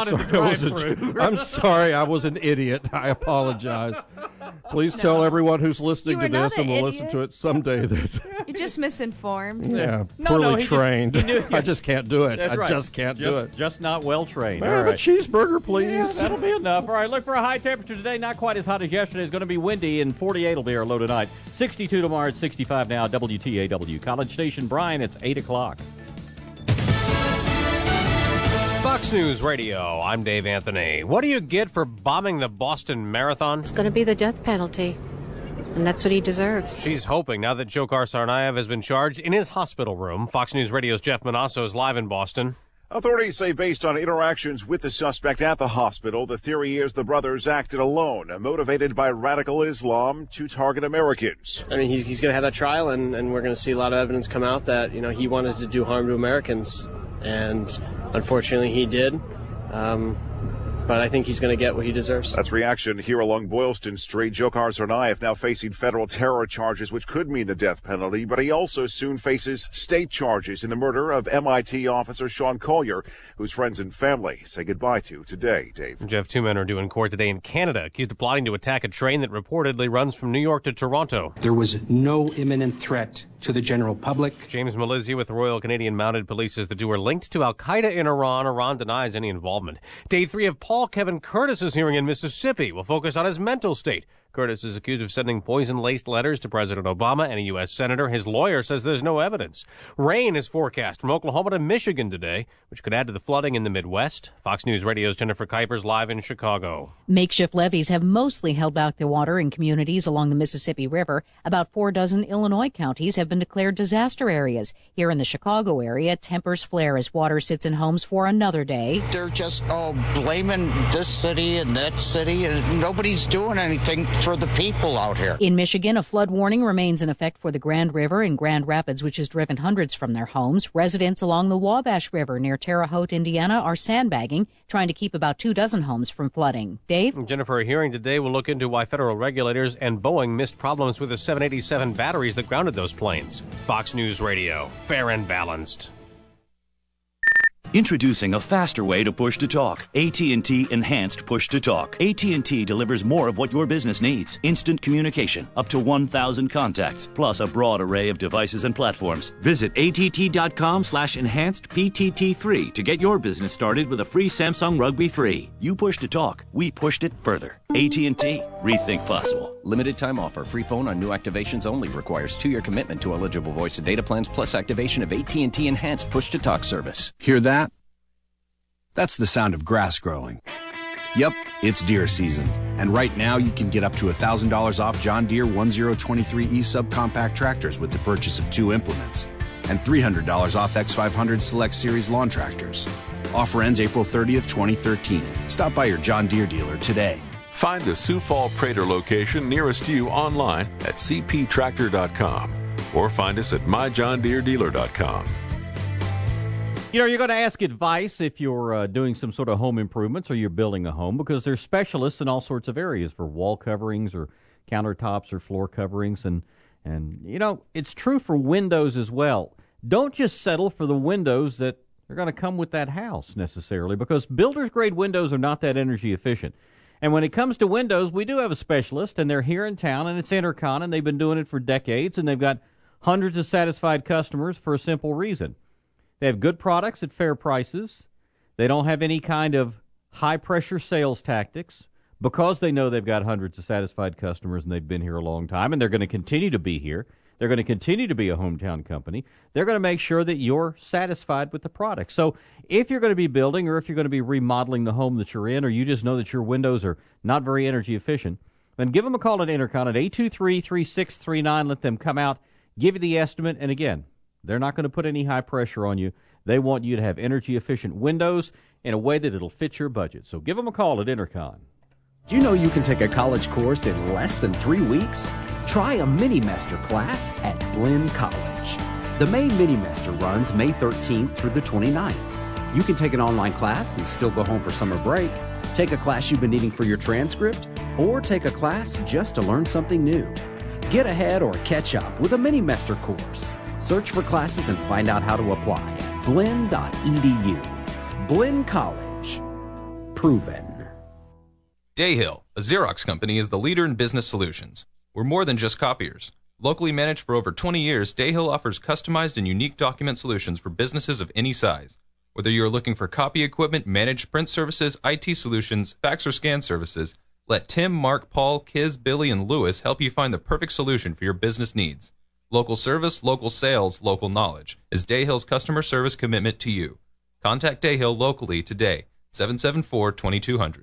I'm sorry, I was an idiot. I apologize. Please tell everyone who's listening to this, and we'll listen to it someday. That you're just misinformed. Yeah, poorly trained. I just can't do it. That's right. I just can't do it. Just not well trained. Have a cheeseburger, please. Yeah, that'll be enough. All right, look for a high temperature today. Not quite as hot as yesterday. It's going to be windy, and 48 will be our low tonight. 62 tomorrow. It's 65 now. WTAW College Station. Brian, it's 8 o'clock. Fox News Radio, I'm Dave Anthony. What do you get for bombing the Boston Marathon? It's going to be the death penalty, and that's what he deserves. He's hoping now that Dzhokhar Tsarnaev has been charged in his hospital room. Fox News Radio's Jeff Manasso is live in Boston. Authorities say based on interactions with the suspect at the hospital, the theory is the brothers acted alone, motivated by radical Islam to target Americans. I mean, he's going to have that trial, and we're going to see a lot of evidence come out that, he wanted to do harm to Americans. And unfortunately, he did. But I think he's going to get what he deserves. That's reaction here along Boylston Street. Dzhokhar Tsarnaev now facing federal terror charges, which could mean the death penalty, but he also soon faces state charges in the murder of MIT officer Sean Collier, whose friends and family say goodbye to today, Dave. Jeff, two men are due in court today in Canada, accused of plotting to attack a train that reportedly runs from New York to Toronto. There was no imminent threat to the general public. James Malizia with the Royal Canadian Mounted Police says the two are linked to Al-Qaeda in Iran. Iran denies any involvement. Day 3 of Paul Kevin Curtis's hearing in Mississippi will focus on his mental state. Curtis is accused of sending poison-laced letters to President Obama and a U.S. senator. His lawyer says there's no evidence. Rain is forecast from Oklahoma to Michigan today, which could add to the flooding in the Midwest. Fox News Radio's Jennifer Kuipers live in Chicago. Makeshift levees have mostly held back the water in communities along the Mississippi River. About 4 dozen Illinois counties have been declared disaster areas. Here in the Chicago area, tempers flare as water sits in homes for another day. They're just all blaming this city and that city, and nobody's doing anything for the people out here. In Michigan, a flood warning remains in effect for the Grand River in Grand Rapids, which has driven hundreds from their homes. Residents along the Wabash River near Terre Haute, Indiana, are sandbagging, trying to keep about 2 dozen homes from flooding. Dave? Jennifer, a hearing today will look into why federal regulators and Boeing missed problems with the 787 batteries that grounded those planes. Fox News Radio, fair and balanced. Introducing a faster way to push-to-talk. AT&T Enhanced Push-to-Talk. AT&T delivers more of what your business needs. Instant communication, up to 1,000 contacts, plus a broad array of devices and platforms. Visit att.com/enhancedPTT3 to get your business started with a free Samsung Rugby 3. You push-to-talk, we pushed it further. AT&T. Rethink possible. Limited time offer. Free phone on new activations only. Requires 2-year commitment to eligible voice and data plans plus activation of AT&T Enhanced Push-to-Talk service. Hear that? That's the sound of grass growing. Yep, it's deer season. And right now you can get up to $1,000 off John Deere 1023E subcompact tractors with the purchase of 2 implements. And $300 off X500 Select Series lawn tractors. Offer ends April 30th, 2013. Stop by your John Deere dealer today. Find the Sioux Falls Prater location nearest you online at cptractor.com or find us at myjohndeeredealer.com. You're going to ask advice if you're doing some sort of home improvements or you're building a home, because there's specialists in all sorts of areas for wall coverings or countertops or floor coverings. And it's true for windows as well. Don't just settle for the windows that are going to come with that house necessarily, because builder's grade windows are not that energy efficient. And when it comes to windows, we do have a specialist, and they're here in town, and it's Intercon, and they've been doing it for decades, and they've got hundreds of satisfied customers for a simple reason. They have good products at fair prices. They don't have any kind of high-pressure sales tactics, because they know they've got hundreds of satisfied customers, and they've been here a long time, and they're going to continue to be here. They're going to continue to be a hometown company. They're going to make sure that you're satisfied with the product. So if you're going to be building, or if you're going to be remodeling the home that you're in, or you just know that your windows are not very energy efficient, then give them a call at Intercon at 823-3639. Let them come out, give you the estimate, and again, they're not going to put any high pressure on you. They want you to have energy efficient windows in a way that it'll fit your budget. So give them a call at Intercon. Do you know you can take a college course in less than 3 weeks? Try a mini-master class at Blinn College. The May mini-master runs May 13th through the 29th. You can take an online class and still go home for summer break, take a class you've been needing for your transcript, or take a class just to learn something new. Get ahead or catch up with a mini-master course. Search for classes and find out how to apply at blinn.edu. Blinn College. proven. Dayhill, a Xerox company, is the leader in business solutions. We're more than just copiers. Locally managed for over 20 years, Dayhill offers customized and unique document solutions for businesses of any size. Whether you're looking for copy equipment, managed print services, IT solutions, fax or scan services, let Tim, Mark, Paul, Kiz, Billy, and Lewis help you find the perfect solution for your business needs. Local service, local sales, local knowledge is Dayhill's customer service commitment to you. Contact Dayhill locally today, 774-2200.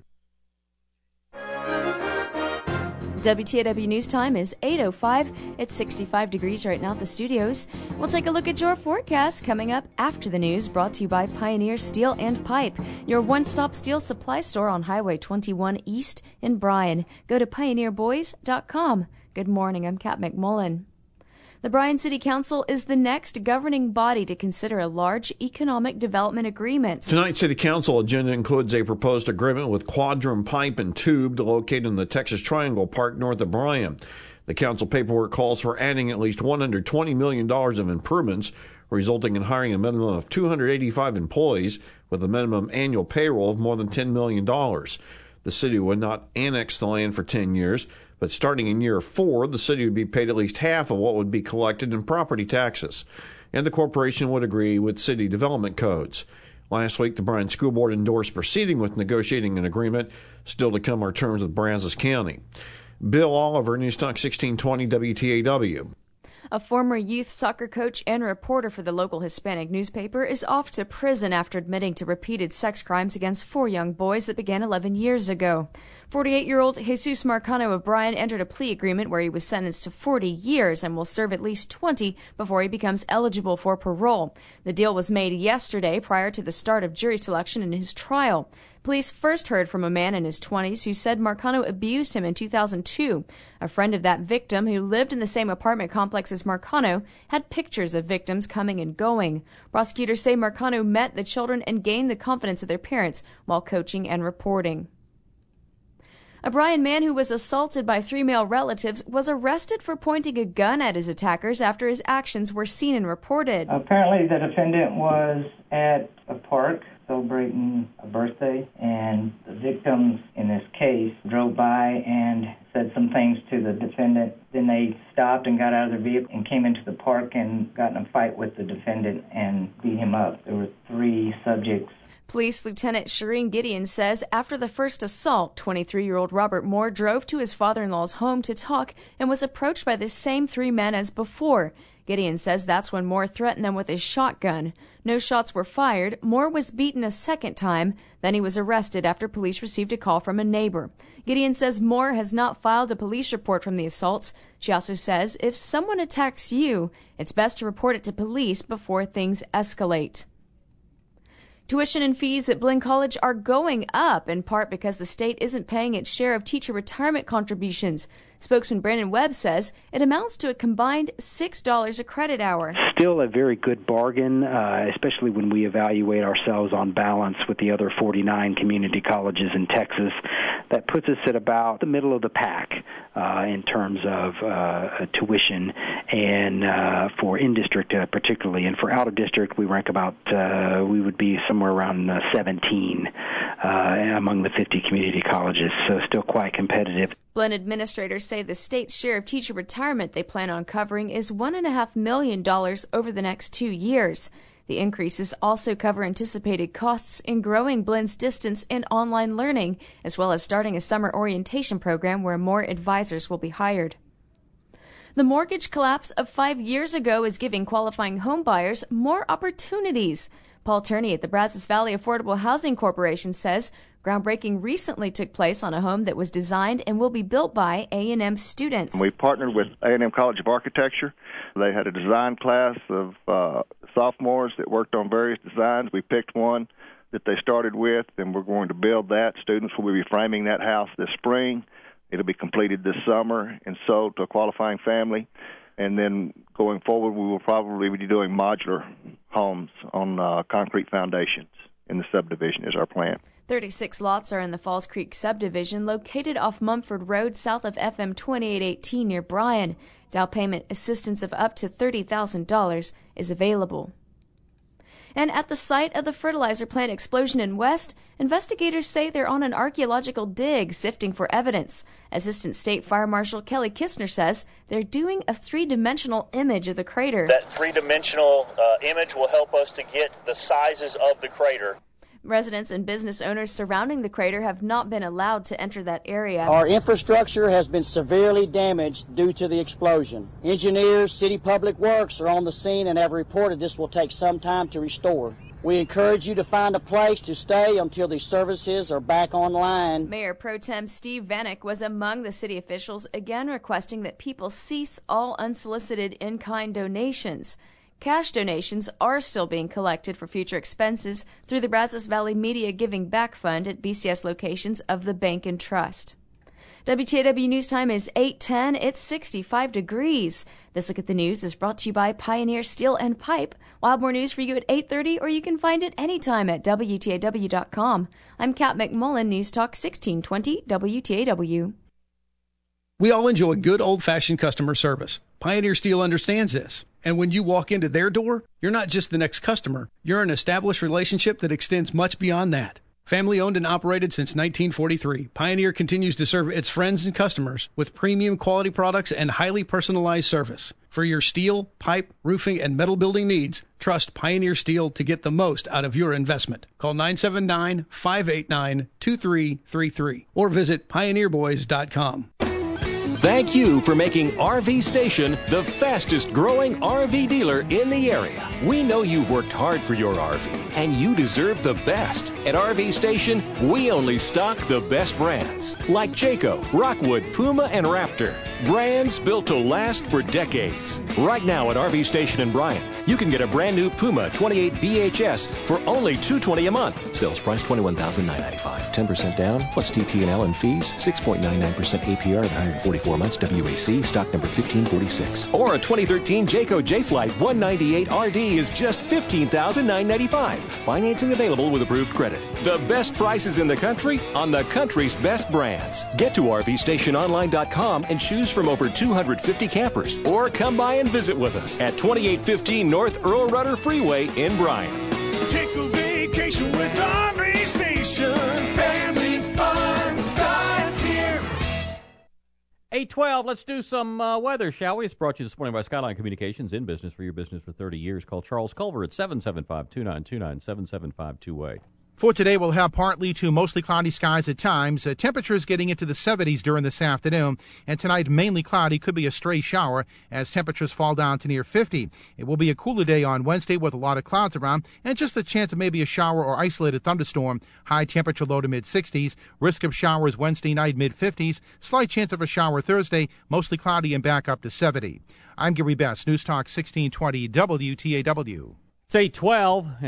WTAW News Time is 8:05. It's 65 degrees right now at the studios. We'll take a look at your forecast coming up after the news, brought to you by Pioneer Steel and Pipe, your one-stop steel supply store on Highway 21 East in Bryan. Go to pioneerboys.com. Good morning, I'm Kat McMullen. The Bryan City Council is the next governing body to consider a large economic development agreement. Tonight's City Council agenda includes a proposed agreement with Quadrum Pipe and Tube located in the Texas Triangle Park north of Bryan. The council paperwork calls for adding at least $120 million of improvements, resulting in hiring a minimum of 285 employees with a minimum annual payroll of more than $10 million. The city would not annex the land for 10 years, but starting in year 4, the city would be paid at least half of what would be collected in property taxes, and the corporation would agree with city development codes. Last week, the Bryan School Board endorsed proceeding with negotiating an agreement. Still to come are terms with Brazos County. Bill Oliver, News Talk 1620 WTAW. A former youth soccer coach and reporter for the local Hispanic newspaper is off to prison after admitting to repeated sex crimes against 4 young boys that began 11 years ago. 48-year-old Jesus Marcano of Bryan entered a plea agreement where he was sentenced to 40 years and will serve at least 20 before he becomes eligible for parole. The deal was made yesterday prior to the start of jury selection in his trial. Police first heard from a man in his 20s who said Marcano abused him in 2002. A friend of that victim, who lived in the same apartment complex as Marcano, had pictures of victims coming and going. Prosecutors say Marcano met the children and gained the confidence of their parents while coaching and reporting. A Bryan man who was assaulted by 3 male relatives was arrested for pointing a gun at his attackers after his actions were seen and reported. Apparently the defendant was at a park celebrating a birthday, and the victims in this case drove by and said some things to the defendant. Then they stopped and got out of their vehicle and came into the park and got in a fight with the defendant and beat him up. There were 3 subjects. Police Lieutenant Shireen Gideon says after the first assault, 23-year-old Robert Moore drove to his father-in-law's home to talk and was approached by the same 3 men as before. Gideon says that's when Moore threatened them with his shotgun. No shots were fired. Moore was beaten a second time. Then he was arrested after police received a call from a neighbor. Gideon says Moore has not filed a police report from the assaults. She also says if someone attacks you, it's best to report it to police before things escalate. Tuition and fees at Blinn College are going up, in part because the state isn't paying its share of teacher retirement contributions. Spokesman Brandon Webb says it amounts to a combined $6 a credit hour. Still a very good bargain, especially when we evaluate ourselves on balance with the other 49 community colleges in Texas. That puts us at about the middle of the pack in terms of tuition, and for in-district particularly. And for out-of-district, we rank about, we would be somewhere around 17 among the 50 community colleges, so still quite competitive. Blinn administrators say the state's share of teacher retirement they plan on covering is $1.5 million over the next 2 years. The increases also cover anticipated costs in growing Blinn's distance and online learning, as well as starting a summer orientation program where more advisors will be hired. The mortgage collapse of 5 years ago is giving qualifying home buyers more opportunities. Paul Turney at the Brazos Valley Affordable Housing Corporation says groundbreaking recently took place on a home that was designed and will be built by A&M students. We partnered with A&M College of Architecture. They had a design class of sophomores that worked on various designs. We picked one that they started with, and we're going to build that. Students will be framing that house this spring. It'll be completed this summer and sold to a qualifying family. And then going forward, we will probably be doing modular homes on concrete foundations in the subdivision is our plan. 36 lots are in the Falls Creek subdivision located off Mumford Road south of FM 2818 near Bryan. Down payment assistance of up to $30,000 is available. And at the site of the fertilizer plant explosion in West, investigators say they're on an archaeological dig, sifting for evidence. Assistant State Fire Marshal Kelly Kistner says they're doing a three-dimensional image of the crater. That three-dimensional image will help us to get the sizes of the crater. Residents and business owners surrounding the crater have not been allowed to enter that area. Our infrastructure has been severely damaged due to the explosion. Engineers, City Public Works are on the scene and have reported this will take some time to restore. We encourage you to find a place to stay until the services are back online. Mayor Pro Tem Steve Vanek was among the city officials, again requesting that people cease all unsolicited in-kind donations. Cash donations are still being collected for future expenses through the Brazos Valley Media Giving Back Fund at BCS locations of the bank and trust. WTAW News Time is 8:10. It's 65 degrees. This Look at the News is brought to you by Pioneer Steel and Pipe. We'll have more news for you at 8:30, or you can find it anytime at WTAW.com. I'm Kat McMullen, News Talk 1620 WTAW. We all enjoy good old-fashioned customer service. Pioneer Steel understands this. And when you walk into their door, you're not just the next customer. You're an established relationship that extends much beyond that. Family owned and operated since 1943, Pioneer continues to serve its friends and customers with premium quality products and highly personalized service. For your steel, pipe, roofing, and metal building needs, trust Pioneer Steel to get the most out of your investment. Call 979-589-2333 or visit pioneerboys.com. Thank you for making RV Station the fastest growing RV dealer in the area. We know you've worked hard for your RV, and you deserve the best. At RV Station, we only stock the best brands, like Jayco, Rockwood, Puma, and Raptor. Brands built to last for decades. Right now at RV Station in Bryan, you can get a brand new Puma 28 BHS for only $220 a month. Sales price $21,995. 10% down, plus TT&L and fees, 6.99% APR at 144 months, WAC, stock number 1546. Or a 2013 Jayco J-Flight 198 RD is just $15,995. Financing available with approved credit. The best prices in the country on the country's best brands. Get to RVStationOnline.com and choose from over 250 campers. Or come by and visit with us at 2815 North Earl Rudder Freeway in Bryan. Take a vacation with RV Station. Family fun starts here. 8:12, let's do some weather, shall we? It's brought to you this morning by Skyline Communications, in business for your business for 30 years. Call Charles Culver at 775-2929, 775-28. For today, we'll have partly to mostly cloudy skies at times. Temperatures getting into the 70s during this afternoon. And tonight, mainly cloudy, could be a stray shower as temperatures fall down to near 50. It will be a cooler day on Wednesday with a lot of clouds around and just a chance of maybe a shower or isolated thunderstorm. High temperature low to mid-60s. Risk of showers Wednesday night, mid-50s. Slight chance of a shower Thursday, mostly cloudy and back up to 70. I'm Gary Best, News Talk 1620 WTAW. It's 8:12,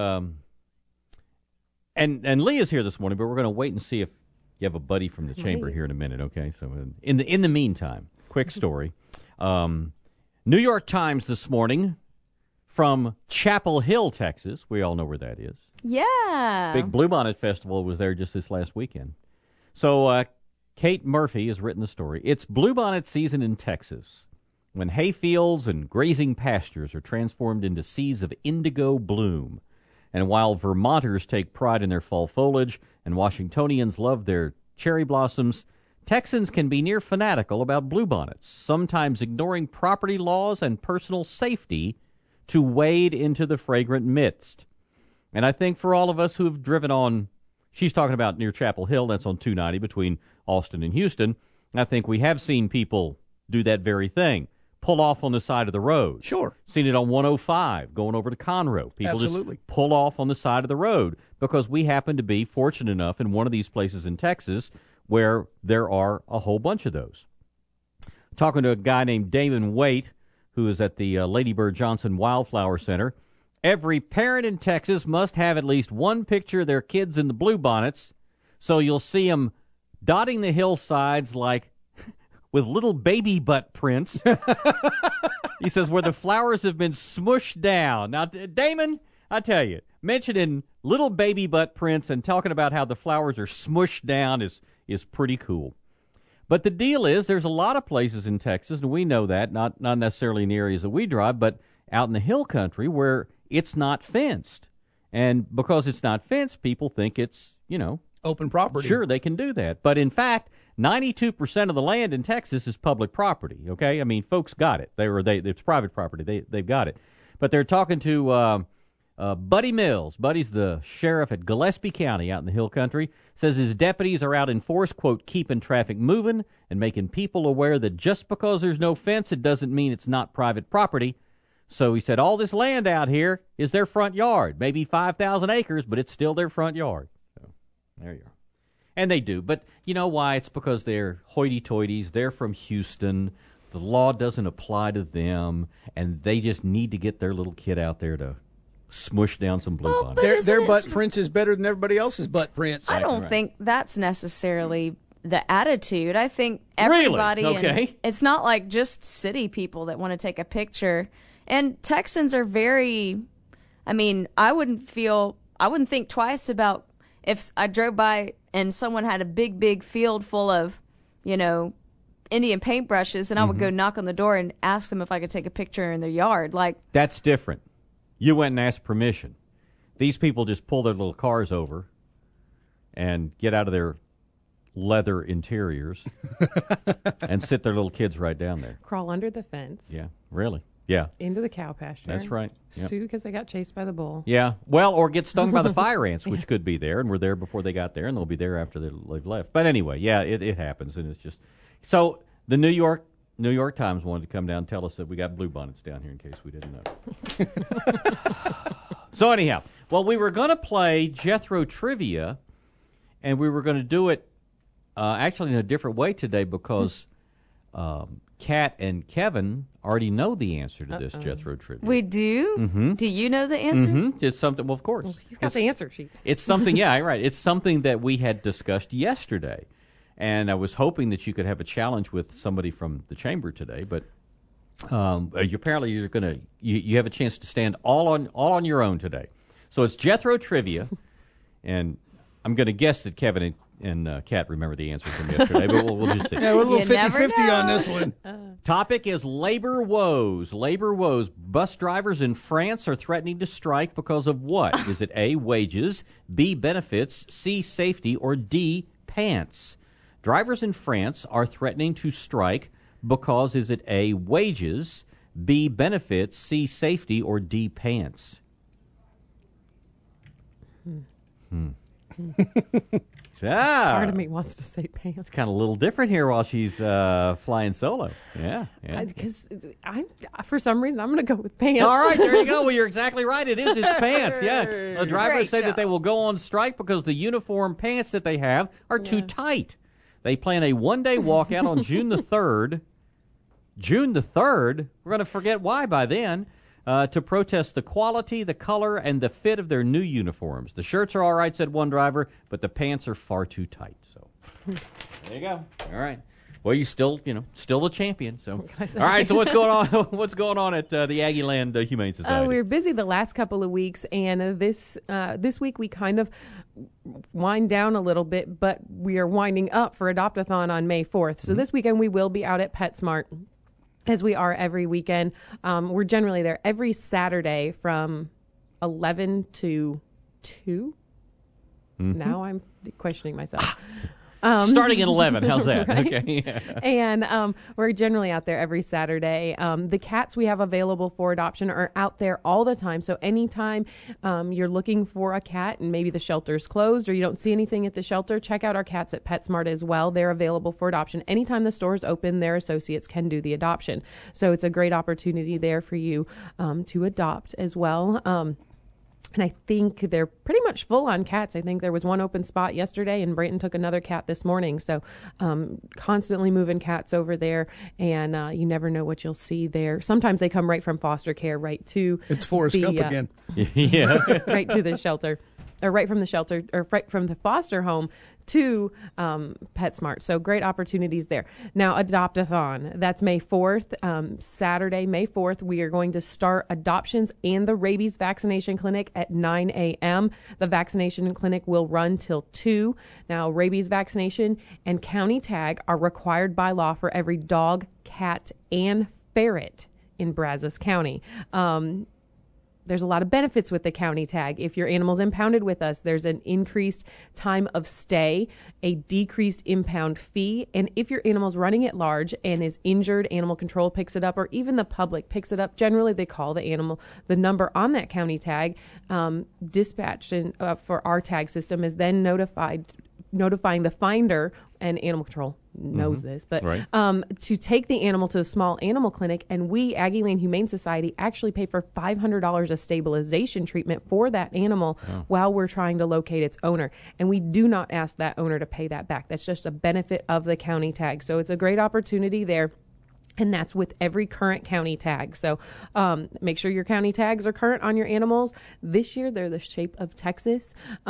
And Leah's here this morning, but we're going to wait and see if you have a buddy from the chamber here in a minute, okay? So in the meantime, quick story. New York Times this morning from Chapel Hill, Texas. We all know where that is. Yeah. Big Bluebonnet Festival was there just this last weekend. So Kate Murphy has written the story. It's Bluebonnet season in Texas, when hayfields and grazing pastures are transformed into seas of indigo bloom. And while Vermonters take pride in their fall foliage and Washingtonians love their cherry blossoms, Texans can be near fanatical about bluebonnets, sometimes ignoring property laws and personal safety to wade into the fragrant midst. And I think for all of us who have driven on, she's talking about near Chapel Hill, that's on 290 between Austin and Houston, I think we have seen people do that very thing. Pull off on the side of the road. Sure. Seen it on 105 going over to Conroe. People Absolutely. Just pull off on the side of the road because we happen to be fortunate enough in one of these places in Texas where there are a whole bunch of those. Talking to a guy named Damon Waite, who is at the Lady Bird Johnson Wildflower Center. Every parent in Texas must have at least one picture of their kids in the bluebonnets, so you'll see them dotting the hillsides like with little baby butt prints. He says, where the flowers have been smushed down. Now, Damon, I tell you, mentioning little baby butt prints and talking about how the flowers are smushed down is pretty cool. But the deal is, there's a lot of places in Texas, and we know that, not necessarily in the areas that we drive, but out in the hill country where it's not fenced. And because it's not fenced, people think it's, open property. Sure, they can do that. But in fact, 92% of the land in Texas is public property, okay? I mean, folks got it. It's private property. They've got it. But they're talking to Buddy Mills. Buddy's the sheriff at Gillespie County out in the Hill Country. Says his deputies are out in force, quote, keeping traffic moving and making people aware that just because there's no fence, it doesn't mean it's not private property. So he said all this land out here is their front yard. Maybe 5,000 acres, but it's still their front yard. So there you are. And they do. But you know why? It's because they're hoity-toities. They're from Houston. The law doesn't apply to them, and they just need to get their little kid out there to smush down some bluebonnet. Their butt prints is better than everybody else's butt prints. I don't think that's necessarily the attitude. I think everybody... Really? Okay. It's not like just city people that want to take a picture. And Texans are very... I mean, I wouldn't think twice about if I drove by and someone had a big field full of, Indian paintbrushes, and I would go knock on the door and ask them if I could take a picture in their yard. Like, that's different. You went and asked permission. These people just pull their little cars over and get out of their leather interiors and sit their little kids right down there. Crawl under the fence. Yeah, really. Yeah. Into the cow pasture. That's right. Yep. Sue because they got chased by the bull. Yeah. Well, or get stung by the fire ants, which could be there, and were there before they got there, and they'll be there after they've left. But anyway, yeah, it happens, and it's just... So the New York Times wanted to come down and tell us that we got bluebonnets down here in case we didn't know. So anyhow, well, we were going to play Jethro Trivia, and we were going to do it actually in a different way today because Kat and Kevin already know the answer to this Jethro Trivia. We do? Mm-hmm. Do you know the answer? Mm-hmm. It's something, well, of course. Well, he's got the answer sheet. It's something, yeah, right. It's something that we had discussed yesterday. And I was hoping that you could have a challenge with somebody from the chamber today, but apparently you're going to you have a chance to stand all on your own today. So it's Jethro Trivia, and I'm going to guess that Kevin and Kat remember the answer from yesterday, but we'll just see. Yeah, we're a little 50-50 on this one. Topic is labor woes. Labor woes. Bus drivers in France are threatening to strike because of what? Is it A, wages, B, benefits, C, safety, or D, pants? Drivers in France are threatening to strike because, is it A, wages, B, benefits, C, safety, or D, pants? Part of me wants to say pants. It's kind of a little different here while she's flying solo. Yeah. Because for some reason, I'm going to go with pants. All right, there you go. Well, you're exactly right. It is his pants. Yeah. The drivers say that they will go on strike because the uniform pants that they have are too tight. They plan a one-day walkout on June the 3rd. June the 3rd? We're going to forget why by then. To protest the quality, the color, and the fit of their new uniforms. The shirts are all right, said one driver, but the pants are far too tight. So there you go. All right. Well, you still the champion. So all right. So what's going on? What's going on at the Aggie Land Humane Society? We were busy the last couple of weeks, and this week we kind of wind down a little bit, but we are winding up for Adopt-a-thon on May 4th. So this weekend we will be out at PetSmart, as we are every weekend. We're generally there every Saturday from 11 to 2. Mm-hmm. Now I'm questioning myself. Starting at 11, how's that? Right? Okay. Yeah. And we're generally out there every Saturday. The cats we have available for adoption are out there all the time. So anytime you're looking for a cat and maybe the shelter's closed or you don't see anything at the shelter, check out our cats at PetSmart as well. They're available for adoption. Anytime the store's open, their associates can do the adoption. So it's a great opportunity there for you to adopt as well. And I think they're pretty much full on cats. I think there was one open spot yesterday, and Brayton took another cat this morning. So constantly moving cats over there, and you never know what you'll see there. Sometimes they come right from foster care right to... It's Forrest Gump again. Yeah. Right to the shelter. Or right from the shelter, or right from the foster home to PetSmart. So great opportunities there. Now, Adopt-a-thon. That's May 4th. Saturday, May 4th, we are going to start adoptions and the rabies vaccination clinic at 9 a.m. The vaccination clinic will run till 2. Now, rabies vaccination and county tag are required by law for every dog, cat, and ferret in Brazos County. there's a lot of benefits with the county tag. If your animal's impounded with us, there's an increased time of stay, a decreased impound fee, and if your animal's running at large and is injured, animal control picks it up, or even the public picks it up. Generally, they call the number on that county tag, dispatched for our tag system is then notifying the finder, and animal control knows this, but to take the animal to a small animal clinic, and we, Aggie Lane Humane Society, actually pay for $500 of stabilization treatment for that animal while we're trying to locate its owner. And we do not ask that owner to pay that back. That's just a benefit of the county tag. So it's a great opportunity there. And that's with every current county tag. So make sure your county tags are current on your animals. This year, they're the shape of Texas.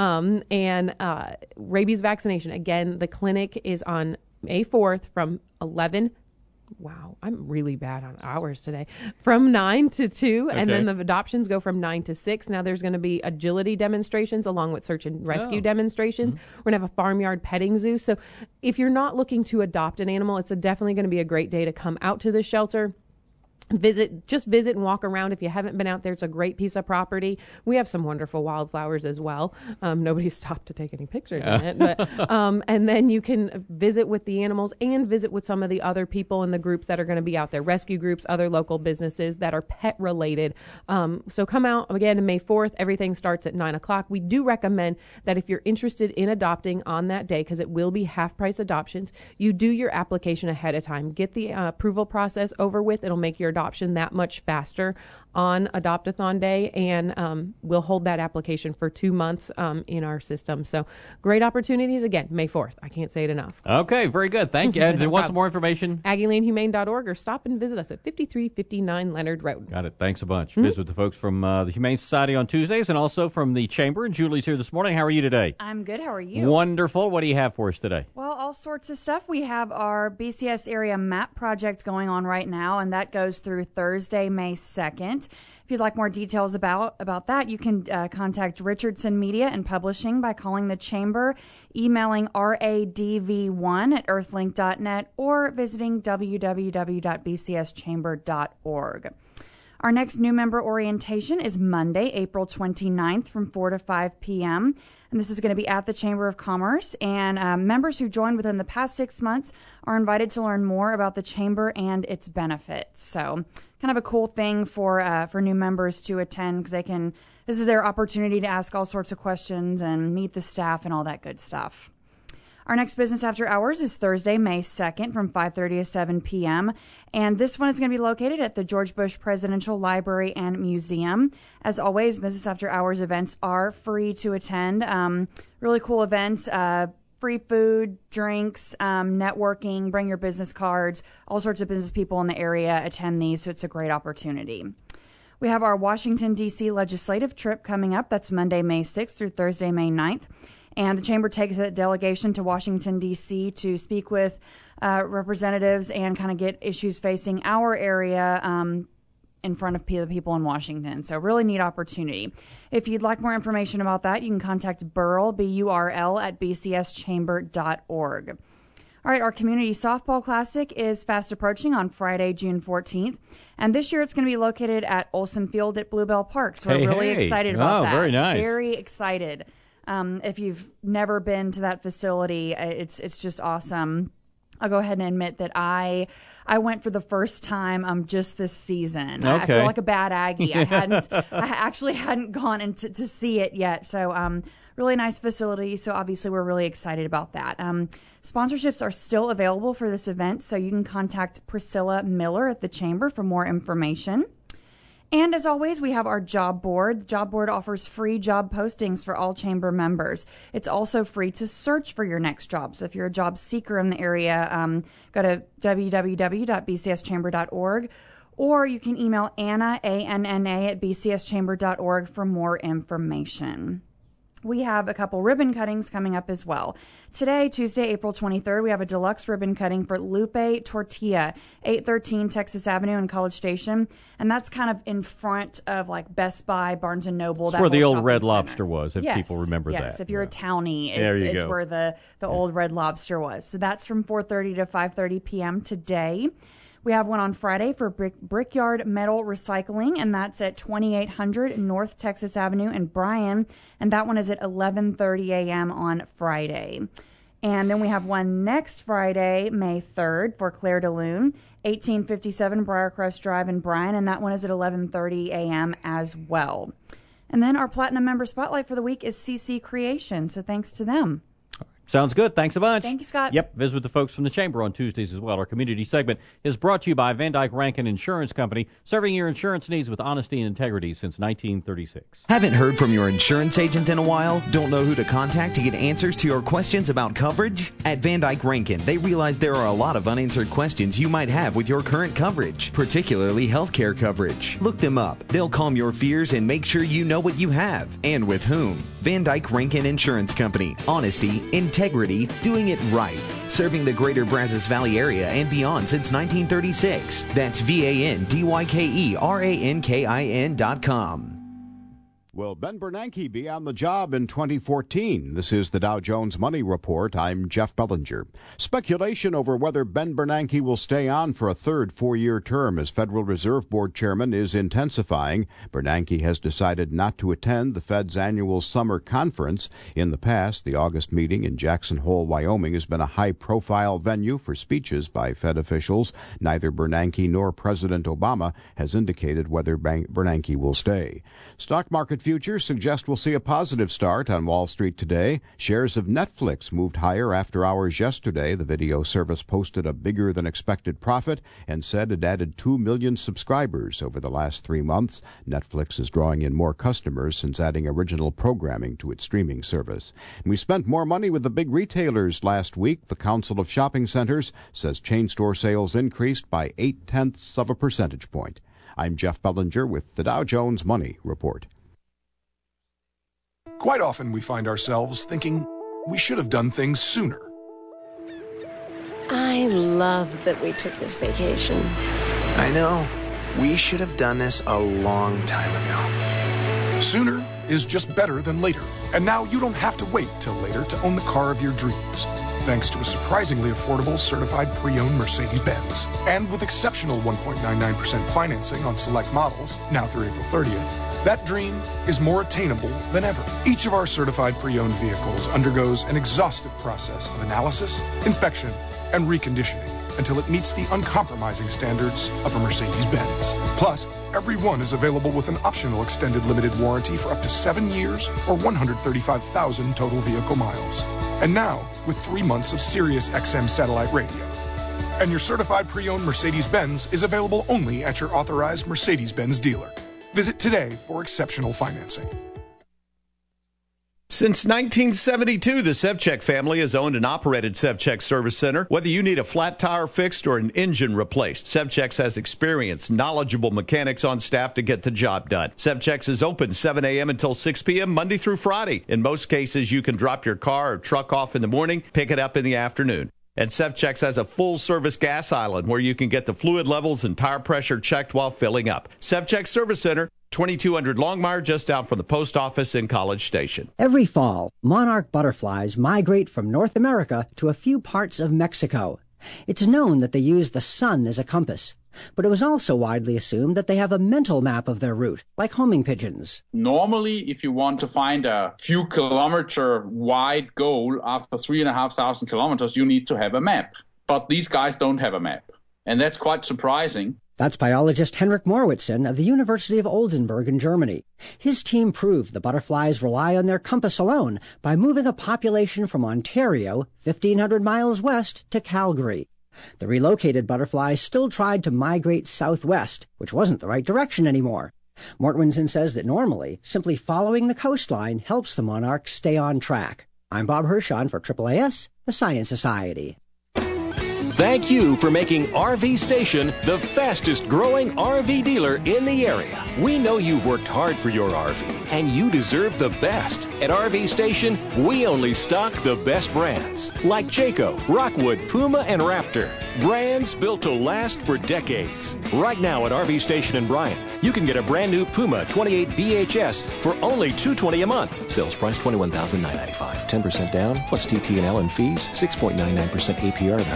And rabies vaccination. Again, the clinic is on May 4th from 11. Wow, I'm really bad on hours today. From 9 to 2, and then the adoptions go from 9 to 6. Now there's going to be agility demonstrations along with search and rescue demonstrations. We're going to have a farmyard petting zoo. So if you're not looking to adopt an animal, it's definitely going to be a great day to come out to the shelter. Visit and walk around. If you haven't been out there, it's a great piece of property. We have some wonderful wildflowers as well. Nobody stopped to take any pictures in it, but and then you can visit with the animals and visit with some of the other people in the groups that are going to be out there, rescue groups, other local businesses that are pet related. So come out again on May 4th. Everything starts at 9:00. We do recommend that if you're interested in adopting on that day, because it will be half price adoptions, you do your application ahead of time. Get the approval process over with. It'll make your adoption that much faster on Adopt-a-thon Day, and we'll hold that application for 2 months in our system. So great opportunities. Again, May 4th. I can't say it enough. Okay, very good. Thank you. And if you want some more information, AggieLaneHumane.org, or stop and visit us at 5359 Leonard Road. Got it. Thanks a bunch. Visit with the folks from the Humane Society on Tuesdays and also from the Chamber. And Julie's here this morning. How are you today? I'm good. How are you? Wonderful. What do you have for us today? Well, all sorts of stuff. We have our BCS area map project going on right now, and that goes through Thursday, May 2nd. If you'd like more details about that, you can contact Richardson Media and Publishing by calling the Chamber, emailing radv1@earthlink.net, or visiting www.bcschamber.org. Our next new member orientation is Monday, April 29th from 4 to 5 p.m., and this is going to be at the Chamber of Commerce. And members who joined within the past 6 months are invited to learn more about the Chamber and its benefits. So kind of a cool thing for new members to attend, because this is their opportunity to ask all sorts of questions and meet the staff and all that good stuff. Our next business after hours is Thursday, May 2nd from 5:30 to 7 p.m. And this one is going to be located at the George Bush Presidential Library and Museum. As always, business after hours events are free to attend. Really cool events, free food, drinks, networking, bring your business cards. All sorts of business people in the area attend these, so it's a great opportunity. We have our Washington, D.C. legislative trip coming up. That's Monday, May 6th through Thursday, May 9th. And the Chamber takes a delegation to Washington, D.C. to speak with representatives and kind of get issues facing our area in front of the people in Washington. So really neat opportunity. If you'd like more information about that, you can contact Burl, B-U-R-L, at bcschamber.org. All right, our Community Softball Classic is fast approaching on Friday, June 14th. And this year it's going to be located at Olson Field at Bluebell Park. So we're really excited about that. Very nice. Very excited. If you've never been to that facility, it's just awesome. I'll go ahead and admit that I went for the first time just this season. Okay. I feel like a bad Aggie. I actually hadn't gone to see it yet. So really nice facility. So obviously we're really excited about that. Sponsorships are still available for this event, so you can contact Priscilla Miller at the Chamber for more information. And as always, we have our job board. The job board offers free job postings for all Chamber members. It's also free to search for your next job. So if you're a job seeker in the area, go to www.bcschamber.org, or you can email Anna, A-N-N-A, at bcschamber.org for more information. We have a couple ribbon cuttings coming up as well. Today, Tuesday, April 23rd, we have a deluxe ribbon cutting for Lupe Tortilla, 813 Texas Avenue in College Station. And that's kind of in front of like Best Buy, Barnes & Noble. It's where the old Red Lobster was, if people remember that. Yes, if you're a townie, it's where the old Red Lobster was. So that's from 4:30 to 5:30 p.m. today. We have one on Friday for Brickyard Metal Recycling, and that's at 2800 North Texas Avenue in Bryan, and that one is at 11:30 a.m. on Friday. And then we have one next Friday, May 3rd, for Claire de Lune, 1857 Briarcrest Drive in Bryan, and that one is at 11:30 a.m. as well. And then our Platinum Member Spotlight for the week is CC Creation, so thanks to them. Sounds good. Thanks a bunch. Thank you, Scott. Yep. Visit with the folks from the Chamber on Tuesdays as well. Our community segment is brought to you by Van Dyke Rankin Insurance Company, serving your insurance needs with honesty and integrity since 1936. Haven't heard from your insurance agent in a while? Don't know who to contact to get answers to your questions about coverage? At Van Dyke Rankin, they realize there are a lot of unanswered questions you might have with your current coverage, particularly healthcare coverage. Look them up. They'll calm your fears and make sure you know what you have and with whom. Van Dyke Rankin Insurance Company. Honesty, integrity, doing it right. Serving the greater Brazos Valley area and beyond since 1936. That's VanDykeRankin.com. Will Ben Bernanke be on the job in 2014? This is the Dow Jones Money Report. I'm Jeff Bellinger. Speculation over whether Ben Bernanke will stay on for a third four-year term as Federal Reserve Board chairman is intensifying. Bernanke has decided not to attend the Fed's annual summer conference. In the past, the August meeting in Jackson Hole, Wyoming, has been a high-profile venue for speeches by Fed officials. Neither Bernanke nor President Obama has indicated whether Bernanke will stay. Stock market futures suggest we'll see a positive start on Wall Street today. Shares of Netflix moved higher after hours yesterday. The video service posted a bigger than expected profit and said it added 2 million subscribers over the last 3 months. Netflix is drawing in more customers since adding original programming to its streaming service. And we spent more money with the big retailers last week. The Council of Shopping Centers says chain store sales increased by 0.8 of a percentage point. I'm Jeff Bellinger with the Dow Jones Money Report. Quite often we find ourselves thinking we should have done things sooner. I love that we took this vacation. I know. We should have done this a long time ago. Sooner is just better than later. And now you don't have to wait till later to own the car of your dreams. Thanks to a surprisingly affordable certified pre-owned Mercedes-Benz. And with exceptional 1.99% financing on select models, now through April 30th, that dream is more attainable than ever. Each of our certified pre-owned vehicles undergoes an exhaustive process of analysis, inspection, and reconditioning until it meets the uncompromising standards of a Mercedes-Benz. Plus, every one is available with an optional extended limited warranty for up to 7 years or 135,000 total vehicle miles. And now, with 3 months of Sirius XM satellite radio. And your certified pre-owned Mercedes-Benz is available only at your authorized Mercedes-Benz dealer. Visit today for exceptional financing. Since 1972, the Sevchek family has owned and operated Sevchek Service Center. Whether you need a flat tire fixed or an engine replaced, Sevchek's has experienced, knowledgeable mechanics on staff to get the job done. Sevchek's is open 7 a.m. until 6 p.m. Monday through Friday. In most cases, you can drop your car or truck off in the morning, pick it up in the afternoon. And Sevchek's has a full-service gas island where you can get the fluid levels and tire pressure checked while filling up. Sevchek Service Center, 2200 Longmire, just down from the post office in College Station. Every fall, monarch butterflies migrate from North America to a few parts of Mexico. It's known that they use the sun as a compass, but it was also widely assumed that they have a mental map of their route, like homing pigeons. Normally, if you want to find a few kilometer wide goal after 3,500 kilometers, you need to have a map. But these guys don't have a map, and that's quite surprising. That's biologist Henrik Morwitzen of the University of Oldenburg in Germany. His team proved the butterflies rely on their compass alone by moving a population from Ontario, 1,500 miles west, to Calgary. The relocated butterflies still tried to migrate southwest, which wasn't the right direction anymore. Mortwinson says that normally, simply following the coastline helps the monarchs stay on track. I'm Bob Hirschon for AAAS, the Science Society. Thank you for making RV Station the fastest growing RV dealer in the area. We know you've worked hard for your RV, and you deserve the best. At RV Station, we only stock the best brands, like Jayco, Rockwood, Puma, and Raptor. Brands built to last for decades. Right now at RV Station in Bryan, you can get a brand new Puma 28 BHS for only $220 a month. Sales price $21,995. 10% down, plus TT&L and fees, 6.99% APR at 144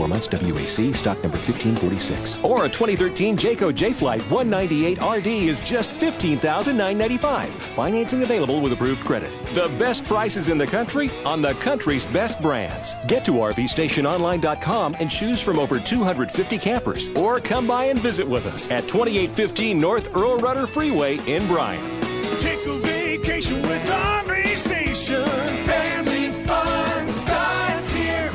24 months, WAC, stock number 1546. Or a 2013 Jayco J-Flight 198RD is just $15,995. Financing available with approved credit. The best prices in the country on the country's best brands. Get to RVStationOnline.com and choose from over 250 campers. Or come by and visit with us at 2815 North Earl Rudder Freeway in Bryan. Take a vacation with RV Station. Family fun starts here.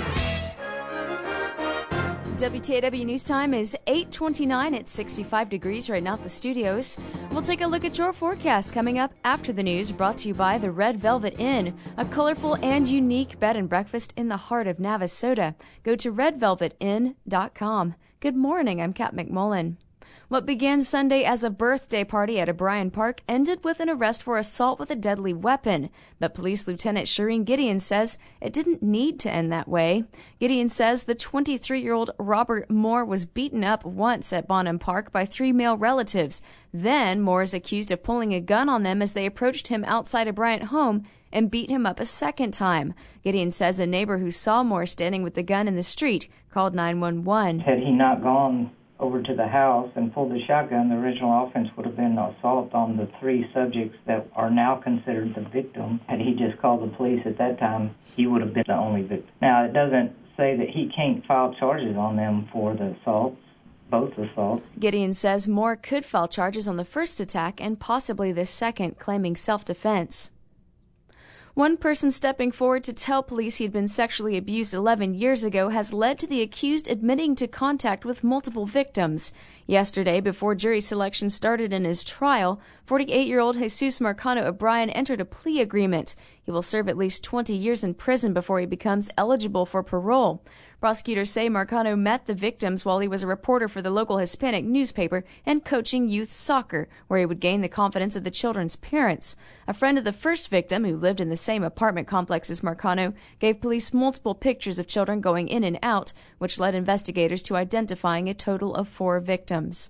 WTAW News Time is 8:29 at 65 degrees right now at the studios. We'll take a look at your forecast coming up after the news, brought to you by the Red Velvet Inn, a colorful and unique bed and breakfast in the heart of Navasota. Go to redvelvetinn.com. Good morning, I'm Kat McMullen. What began Sunday as a birthday party at O'Brien Park ended with an arrest for assault with a deadly weapon. But Police Lieutenant Shireen Gideon says it didn't need to end that way. Gideon says the 23-year-old Robert Moore was beaten up once at Bonham Park by 3 male relatives. Then Moore is accused of pulling a gun on them as they approached him outside a Bryant home and beat him up a second time. Gideon says a neighbor who saw Moore standing with the gun in the street called 911. Had he not gone over to the house and pulled the shotgun, the original offense would have been assault on the 3 subjects that are now considered the victim. Had he just called the police at that time, he would have been the only victim. Now, it doesn't say that he can't file charges on them for the assaults, both assaults. Gideon says Moore could file charges on the first attack and possibly the second, claiming self-defense. One person stepping forward to tell police he'd been sexually abused 11 years ago has led to the accused admitting to contact with multiple victims. Yesterday, before jury selection started in his trial, 48-year-old Jesus Marcano O'Brien entered a plea agreement. He will serve at least 20 years in prison before he becomes eligible for parole. Prosecutors say Marcano met the victims while he was a reporter for the local Hispanic newspaper and coaching youth soccer, where he would gain the confidence of the children's parents. A friend of the first victim, who lived in the same apartment complex as Marcano, gave police multiple pictures of children going in and out, which led investigators to identifying a total of 4 victims.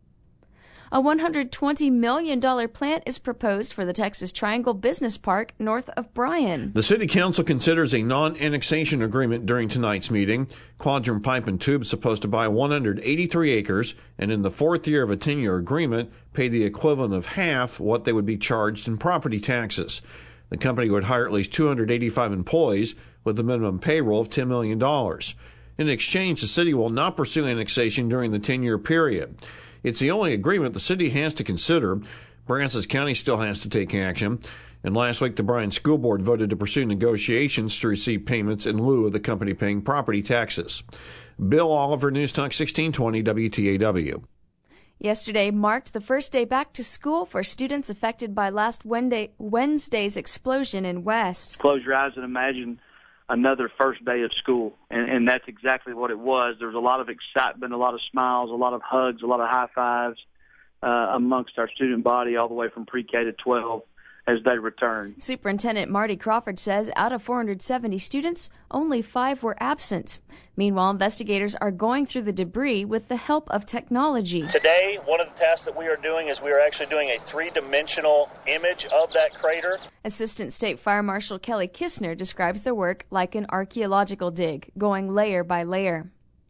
A $120 million plant is proposed for the Texas Triangle Business Park north of Bryan. The City Council considers a non-annexation agreement during tonight's meeting. Quadrum Pipe and Tube is supposed to buy 183 acres and in the 4th year of a 10-year agreement pay the equivalent of half what they would be charged in property taxes. The company would hire at least 285 employees with a minimum payroll of $10 million. In exchange, the city will not pursue annexation during the 10-year period. It's the only agreement the city has to consider. Brazos County still has to take action. And last week, the Bryan School Board voted to pursue negotiations to receive payments in lieu of the company paying property taxes. Bill Oliver, News Talk 1620 WTAW. Yesterday marked the first day back to school for students affected by last Wednesday's explosion in West. Close your eyes and imagine another first day of school, and that's exactly what it was. There was a lot of excitement, a lot of smiles, a lot of hugs, a lot of high fives amongst our student body all the way from pre-K to 12 as they return. Superintendent Marty Crawford says out of 470 students, only 5 were absent. Meanwhile, investigators are going through the debris with the help of technology. Today, one of the tasks that we are doing is we are actually doing a 3-dimensional image of that crater. Assistant State Fire Marshal Kelly Kistner describes the work like an archaeological dig, going layer by layer.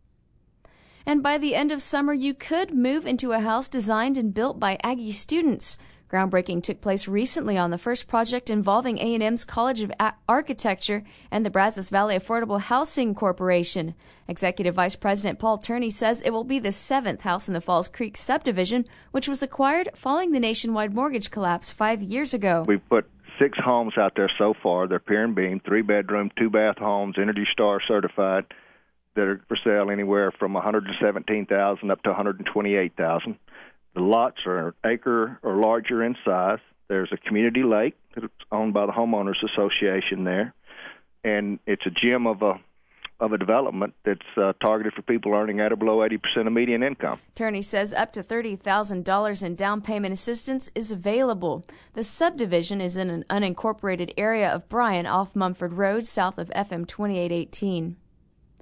And by the end of summer, you could move into a house designed and built by Aggie students. Groundbreaking took place recently on the first project involving A&M's College of Architecture and the Brazos Valley Affordable Housing Corporation. Executive Vice President Paul Turney says it will be the 7th house in the Falls Creek subdivision, which was acquired following the nationwide mortgage collapse 5 years ago. We've put 6 homes out there so far. They're pier and beam, 3-bedroom, 2-bath homes, Energy Star certified, that are for sale anywhere from $117,000 up to $128,000. The lots are an acre or larger in size. There's a community lake that's owned by the Homeowners Association there, and it's a gem of a development that's targeted for people earning at or below 80% of median income. Turney says up to $30,000 in down payment assistance is available. The subdivision is in an unincorporated area of Bryan off Mumford Road, south of FM 2818.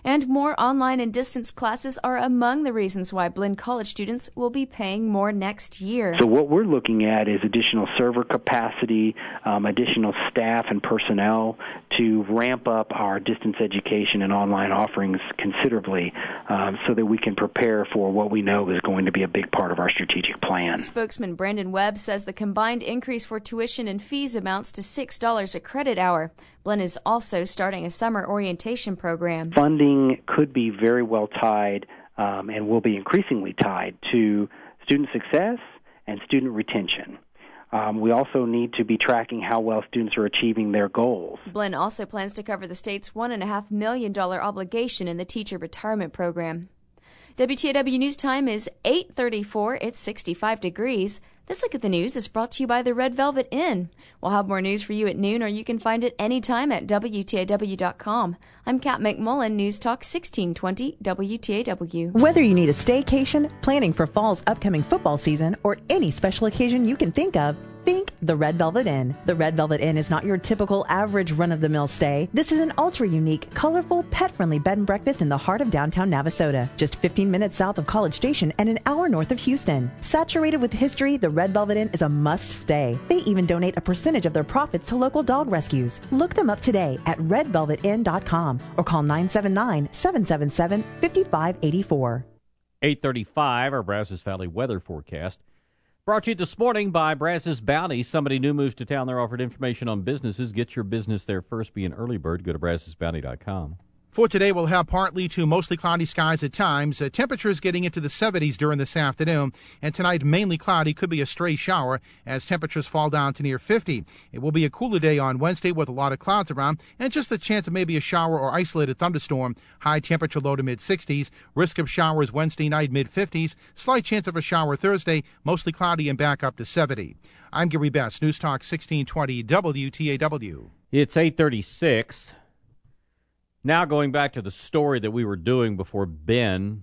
And more online and distance classes are among the reasons why Blinn College students will be paying more next year. So what we're looking at is additional server capacity, additional staff and personnel to ramp up our distance education and online offerings considerably so that we can prepare for what we know is going to be a big part of our strategic plan. Spokesman Brandon Webb says the combined increase for tuition and fees amounts to $6 a credit hour. Blinn is also starting a summer orientation program. Funding could be very well tied and will be increasingly tied to student success and student retention. We also need to be tracking how well students are achieving their goals. Blinn also plans to cover the state's $1.5 million obligation in the teacher retirement program. WTAW News Time is 8:34. It's 65 degrees. This Look at the News is brought to you by the Red Velvet Inn. We'll have more news for you at noon, or you can find it anytime at WTAW.com. I'm Kat McMullen, News Talk 1620 WTAW. Whether you need a staycation, planning for fall's upcoming football season, or any special occasion you can think of, think the Red Velvet Inn. The Red Velvet Inn is not your typical average run-of-the-mill stay. This is an ultra-unique, colorful, pet-friendly bed and breakfast in the heart of downtown Navasota, just 15 minutes south of College Station and an hour north of Houston. Saturated with history, the Red Velvet Inn is a must-stay. They even donate a percentage of their profits to local dog rescues. Look them up today at redvelvetinn.com or call 979-777-5584. 8:35, our Brazos Valley weather forecast. Brought to you this morning by Brazos Bounty. Somebody new moves to town. They're offered information on businesses. Get your business there first. Be an early bird. Go to brazosbounty.com. For today, we'll have partly to mostly cloudy skies at times. Temperatures getting into the 70s during this afternoon. And tonight, mainly cloudy. Could be a stray shower as temperatures fall down to near 50. It will be a cooler day on Wednesday with a lot of clouds around and just the chance of maybe a shower or isolated thunderstorm. High temperature low to mid-60s. Risk of showers Wednesday night, mid-50s. Slight chance of a shower Thursday. Mostly cloudy and back up to 70. I'm Gary Best, News Talk 1620 WTAW. It's 8:36. Now going back to the story that we were doing before Ben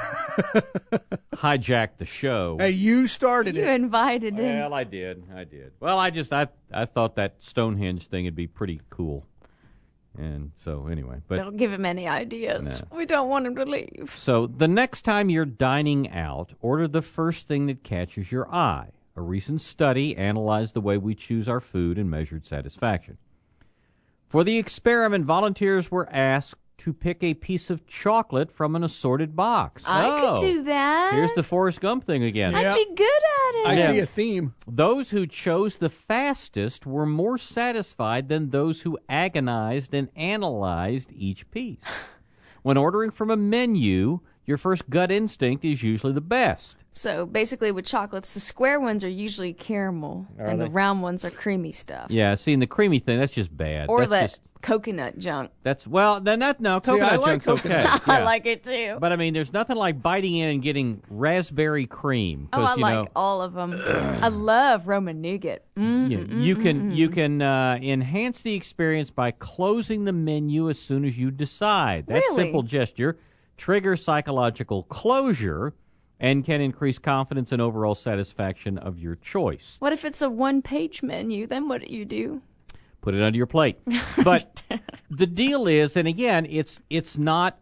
hijacked the show. Hey, you started it. You invited him. Well, I did. Well, I thought that Stonehenge thing would be pretty cool. And so anyway. But don't give him any ideas. No. We don't want him to leave. So the next time you're dining out, order the first thing that catches your eye. A recent study analyzed the way we choose our food and measured satisfaction. For the experiment, volunteers were asked to pick a piece of chocolate from an assorted box. I could do that. Here's the Forrest Gump thing again. I'd be good at it. I see a theme. Those who chose the fastest were more satisfied than those who agonized and analyzed each piece. When ordering from a menu, your first gut instinct is usually the best. So basically with chocolates, the square ones are usually caramel, and the round ones are creamy stuff. Yeah, see, and the creamy thing, that's just bad. Or that's that coconut junk. Coconut junk's okay. Yeah. I like it too. But I mean, there's nothing like biting in and getting raspberry cream. Oh, I like all of them. I love Roman nougat. You can enhance the experience by closing the menu as soon as you decide. That simple gesture triggers psychological closure and can increase confidence and overall satisfaction of your choice. What if it's a one-page menu? Then what do? Put it under your plate. But the deal is, and again, it's not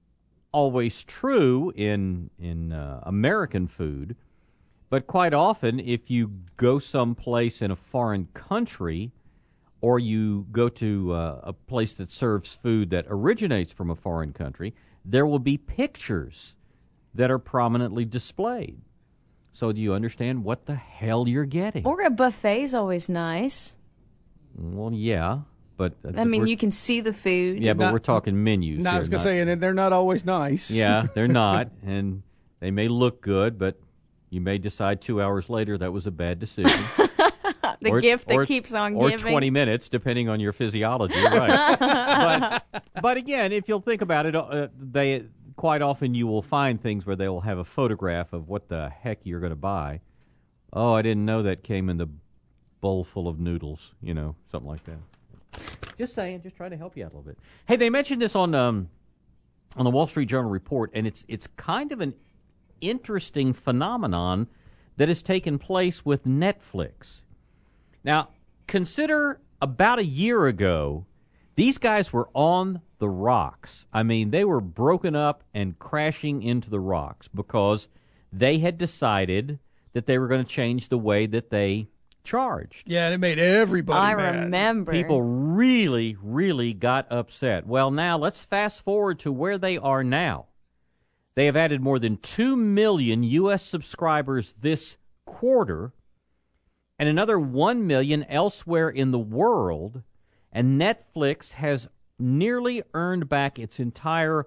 always true in American food, but quite often if you go someplace in a foreign country or you go to a place that serves food that originates from a foreign country, there will be pictures that are prominently displayed. So do you understand what the hell you're getting? Or a buffet's always nice. Well, yeah, but I mean, you can see the food. Yeah, but we're talking menus. I was going to say, and they're not always nice. Yeah, they're not, and they may look good, but you may decide 2 hours later that was a bad decision. The gift that keeps on or giving. Or 20 minutes, depending on your physiology, right? But again, if you'll think about it, quite often you will find things where they will have a photograph of what the heck you're going to buy. Oh, I didn't know that came in the bowl full of noodles, something like that. Just saying, just trying to help you out a little bit. Hey, they mentioned this on the Wall Street Journal report, and it's kind of an interesting phenomenon that has taken place with Netflix. Now, consider about a year ago, these guys were on the rocks. I mean, they were broken up and crashing into the rocks because they had decided that they were going to change the way that they charged. Yeah, and it made everybody mad. I remember. People really, really got upset. Well, now let's fast forward to where they are now. They have added more than 2 million U.S. subscribers this quarter and another 1 million elsewhere in the world, and Netflix has nearly earned back its entire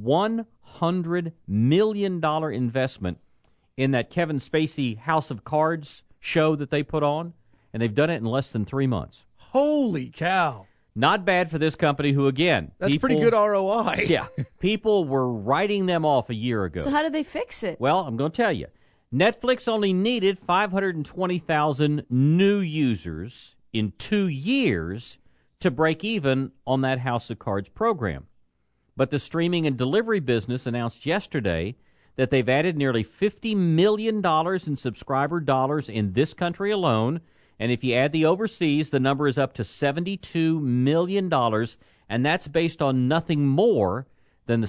$100 million investment in that Kevin Spacey House of Cards show that they put on, and they've done it in less than 3 months. Holy cow. Not bad for this company who, again... That's pretty good ROI. Yeah. People were writing them off a year ago. So how did they fix it? Well, I'm going to tell you. Netflix only needed 520,000 new users in 2 years to break even on that House of Cards program. But the streaming and delivery business announced yesterday that they've added nearly $50 million in subscriber dollars in this country alone. And if you add the overseas, the number is up to $72 million. And that's based on nothing more than the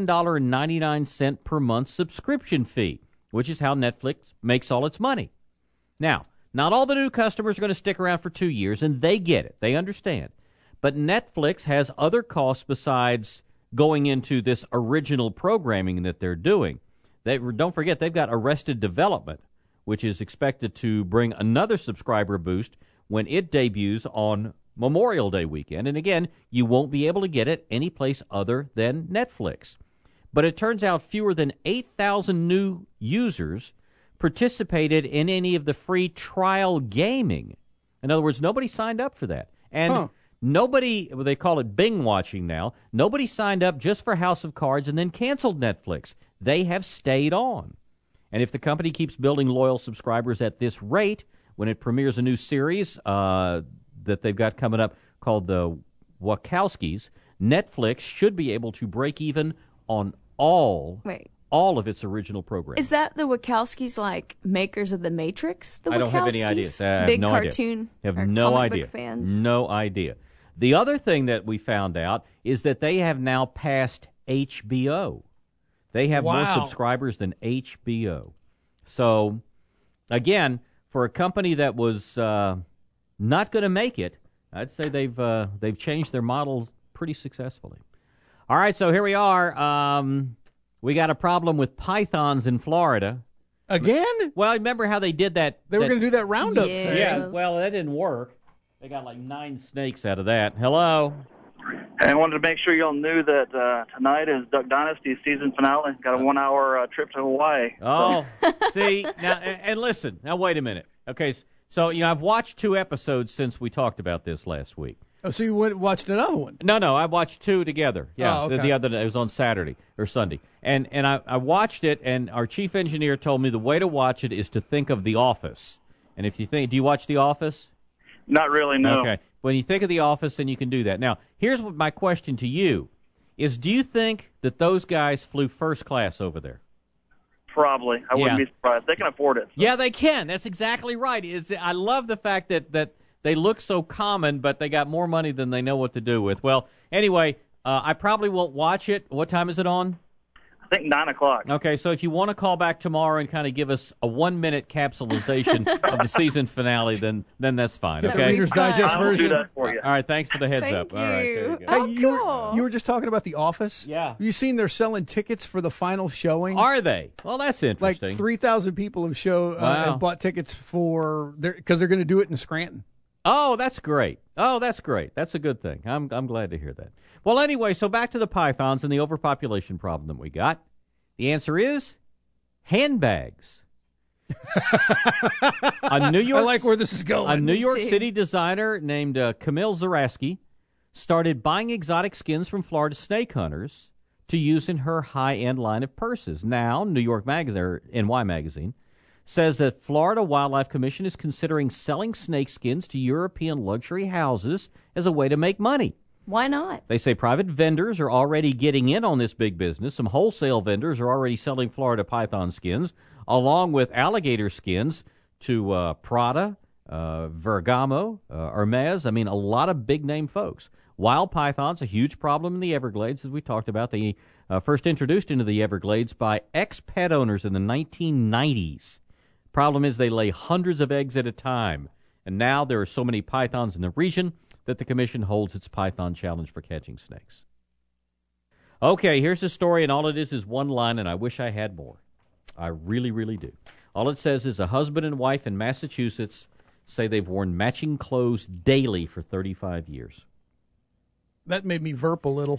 $7.99 per month subscription fee, which is how Netflix makes all its money. Now, not all the new customers are going to stick around for 2 years, and they get it. They understand. But Netflix has other costs besides going into this original programming that they're doing. Don't forget, they've got Arrested Development, which is expected to bring another subscriber boost when it debuts on Memorial Day weekend. And again, you won't be able to get it anyplace other than Netflix. But it turns out fewer than 8,000 new users participated in any of the free trial gaming. In other words, nobody signed up for that. And nobody, well, they call it Bing watching now, nobody signed up just for House of Cards and then canceled Netflix. They have stayed on. And if the company keeps building loyal subscribers at this rate, when it premieres a new series that they've got coming up called the Wachowskis, Netflix should be able to break even on all of its original programming. Is that the Wachowskis, like makers of The Matrix? The I don't have any idea. Big no cartoon. Idea. Have or no comic idea. Book fans? No idea. The other thing that we found out is that they have now passed HBO. They have more subscribers than HBO. So, again, for a company that was not going to make it, I'd say they've changed their model pretty successfully. All right, so here we are. We got a problem with pythons in Florida. Again? Well, remember how they did that? They were going to do that roundup thing. Yeah, well, that didn't work. They got like 9 snakes out of that. Hello? Hey, I wanted to make sure y'all knew that tonight is Duck Dynasty's season finale. Got a 1-hour trip to Hawaii. Oh, see, now, and listen, now wait a minute. Okay, so, I've watched 2 episodes since we talked about this last week. Oh, so you watched another one? No, I watched 2 together. Yeah, okay. the other day. It was on Saturday or Sunday. And I watched it, and our chief engineer told me the way to watch it is to think of The Office. And if you think, do you watch The Office? Not really, no. Okay. When you think of The Office, then you can do that. Now, here's what my question to you is: do you think that those guys flew first class over there? Probably. I wouldn't be surprised. They can afford it. So. Yeah, they can. That's exactly right. I love the fact that they look so common, but they got more money than they know what to do with. Well, anyway, I probably won't watch it. What time is it on? I think 9 o'clock. Okay, so if you want to call back tomorrow and kind of give us a 1-minute capsulization of the season finale, then that's fine. Get Okay, the Reader's Digest version. Do that for you. All right, thanks for the heads Thank up. All right, there you go. Hey, you were just talking about The Office? Yeah. Have you seen they're selling tickets for the final showing? Are they? Well, that's interesting. Like 3,000 people have bought tickets because they're going to do it in Scranton. Oh, that's great. That's a good thing. I'm glad to hear that. Well, anyway, so back to the pythons and the overpopulation problem that we got. The answer is handbags. I like where this is going. A New York City designer named Camille Zaraski started buying exotic skins from Florida snake hunters to use in her high-end line of purses. Now, New York Magazine, or NY Magazine, says that Florida Wildlife Commission is considering selling snake skins to European luxury houses as a way to make money. Why not? They say private vendors are already getting in on this big business. Some wholesale vendors are already selling Florida python skins, along with alligator skins to Prada, Ferragamo, Hermes. I mean, a lot of big-name folks. Wild pythons, a huge problem in the Everglades, as we talked about. They first introduced into the Everglades by ex-pet owners in the 1990s. Problem is they lay hundreds of eggs at a time. And now there are so many pythons in the region that the commission holds its Python Challenge for catching snakes. Okay, here's the story, and all it is one line, and I wish I had more. I really, really do. All it says is a husband and wife in Massachusetts say they've worn matching clothes daily for 35 years. That made me verp a little.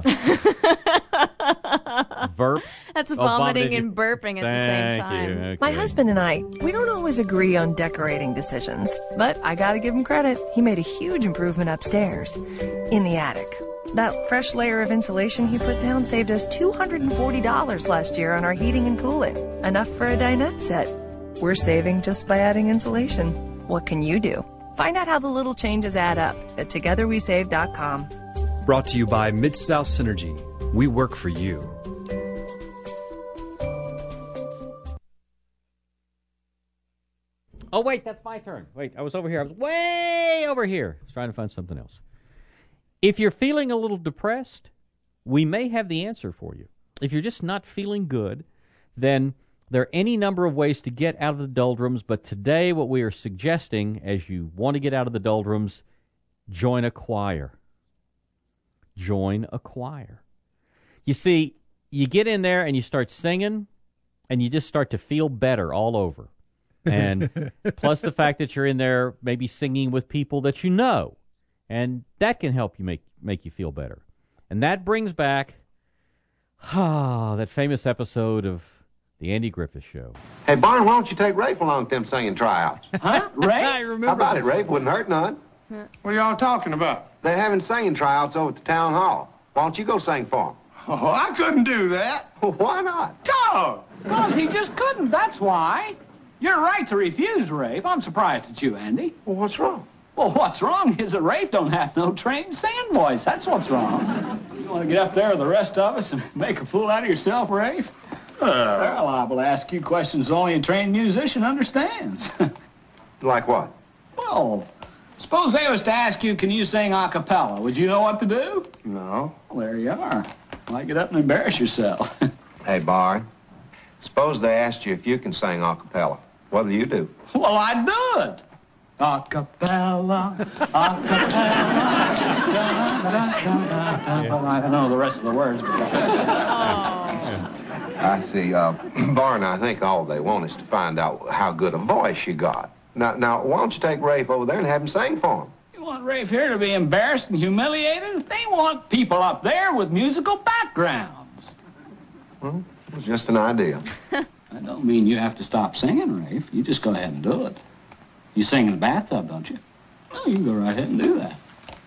Verp? That's vomiting and burping at the same time. Okay. My husband and I, we don't always agree on decorating decisions, but I gotta give him credit. He made a huge improvement upstairs, in the attic. That fresh layer of insulation he put down saved us $240 last year on our heating and cooling. Enough for a dinette set. We're saving just by adding insulation. What can you do? Find out how the little changes add up at togetherwesave.com. Brought to you by Mid-South Synergy. We work for you. Oh, wait, that's my turn. Wait, I was over here. I was way over here. I was trying to find something else. If you're feeling a little depressed, we may have the answer for you. If you're just not feeling good, then there are any number of ways to get out of the doldrums, but today what we are suggesting, as you want to get out of the doldrums, join a choir. Join a choir. You see, you get in there and you start singing, and you just start to feel better all over. And plus the fact that you're in there maybe singing with people that you know, and that can help you make you feel better. And that brings back that famous episode of The Andy Griffith Show. Hey, Barney, why don't you take Rafe along to them singing tryouts? Huh? Rafe? I remember. How about it, Rafe? Wouldn't hurt none. What are y'all talking about? They're having singing tryouts over at the town hall. Why don't you go sing for them? Oh, I couldn't do that. Why not? Because he just couldn't, that's why. You're right to refuse, Rafe. I'm surprised at you, Andy. Well, what's wrong? Well, what's wrong is that Rafe don't have no trained singing voice. That's what's wrong. You want to get up there with the rest of us and make a fool out of yourself, Rafe? They're liable to ask you questions only a trained musician understands. Like what? Well, suppose they was to ask you, can you sing a cappella? Would you know what to do? No. Well, there you are. Why get up and embarrass yourself? Hey, Barney, suppose they asked you if you can sing a cappella. What do you do? Well, I'd do it. A cappella, I don't know the rest of the words. But I see. Barney, I think all they want is to find out how good a voice you got. Now, why don't you take Rafe over there and have him sing for him? You want Rafe here to be embarrassed and humiliated? They want people up there with musical backgrounds. Well, it was just an idea. That don't mean you have to stop singing, Rafe. You just go ahead and do it. You sing in the bathtub, don't you? Well, you can go right ahead and do that.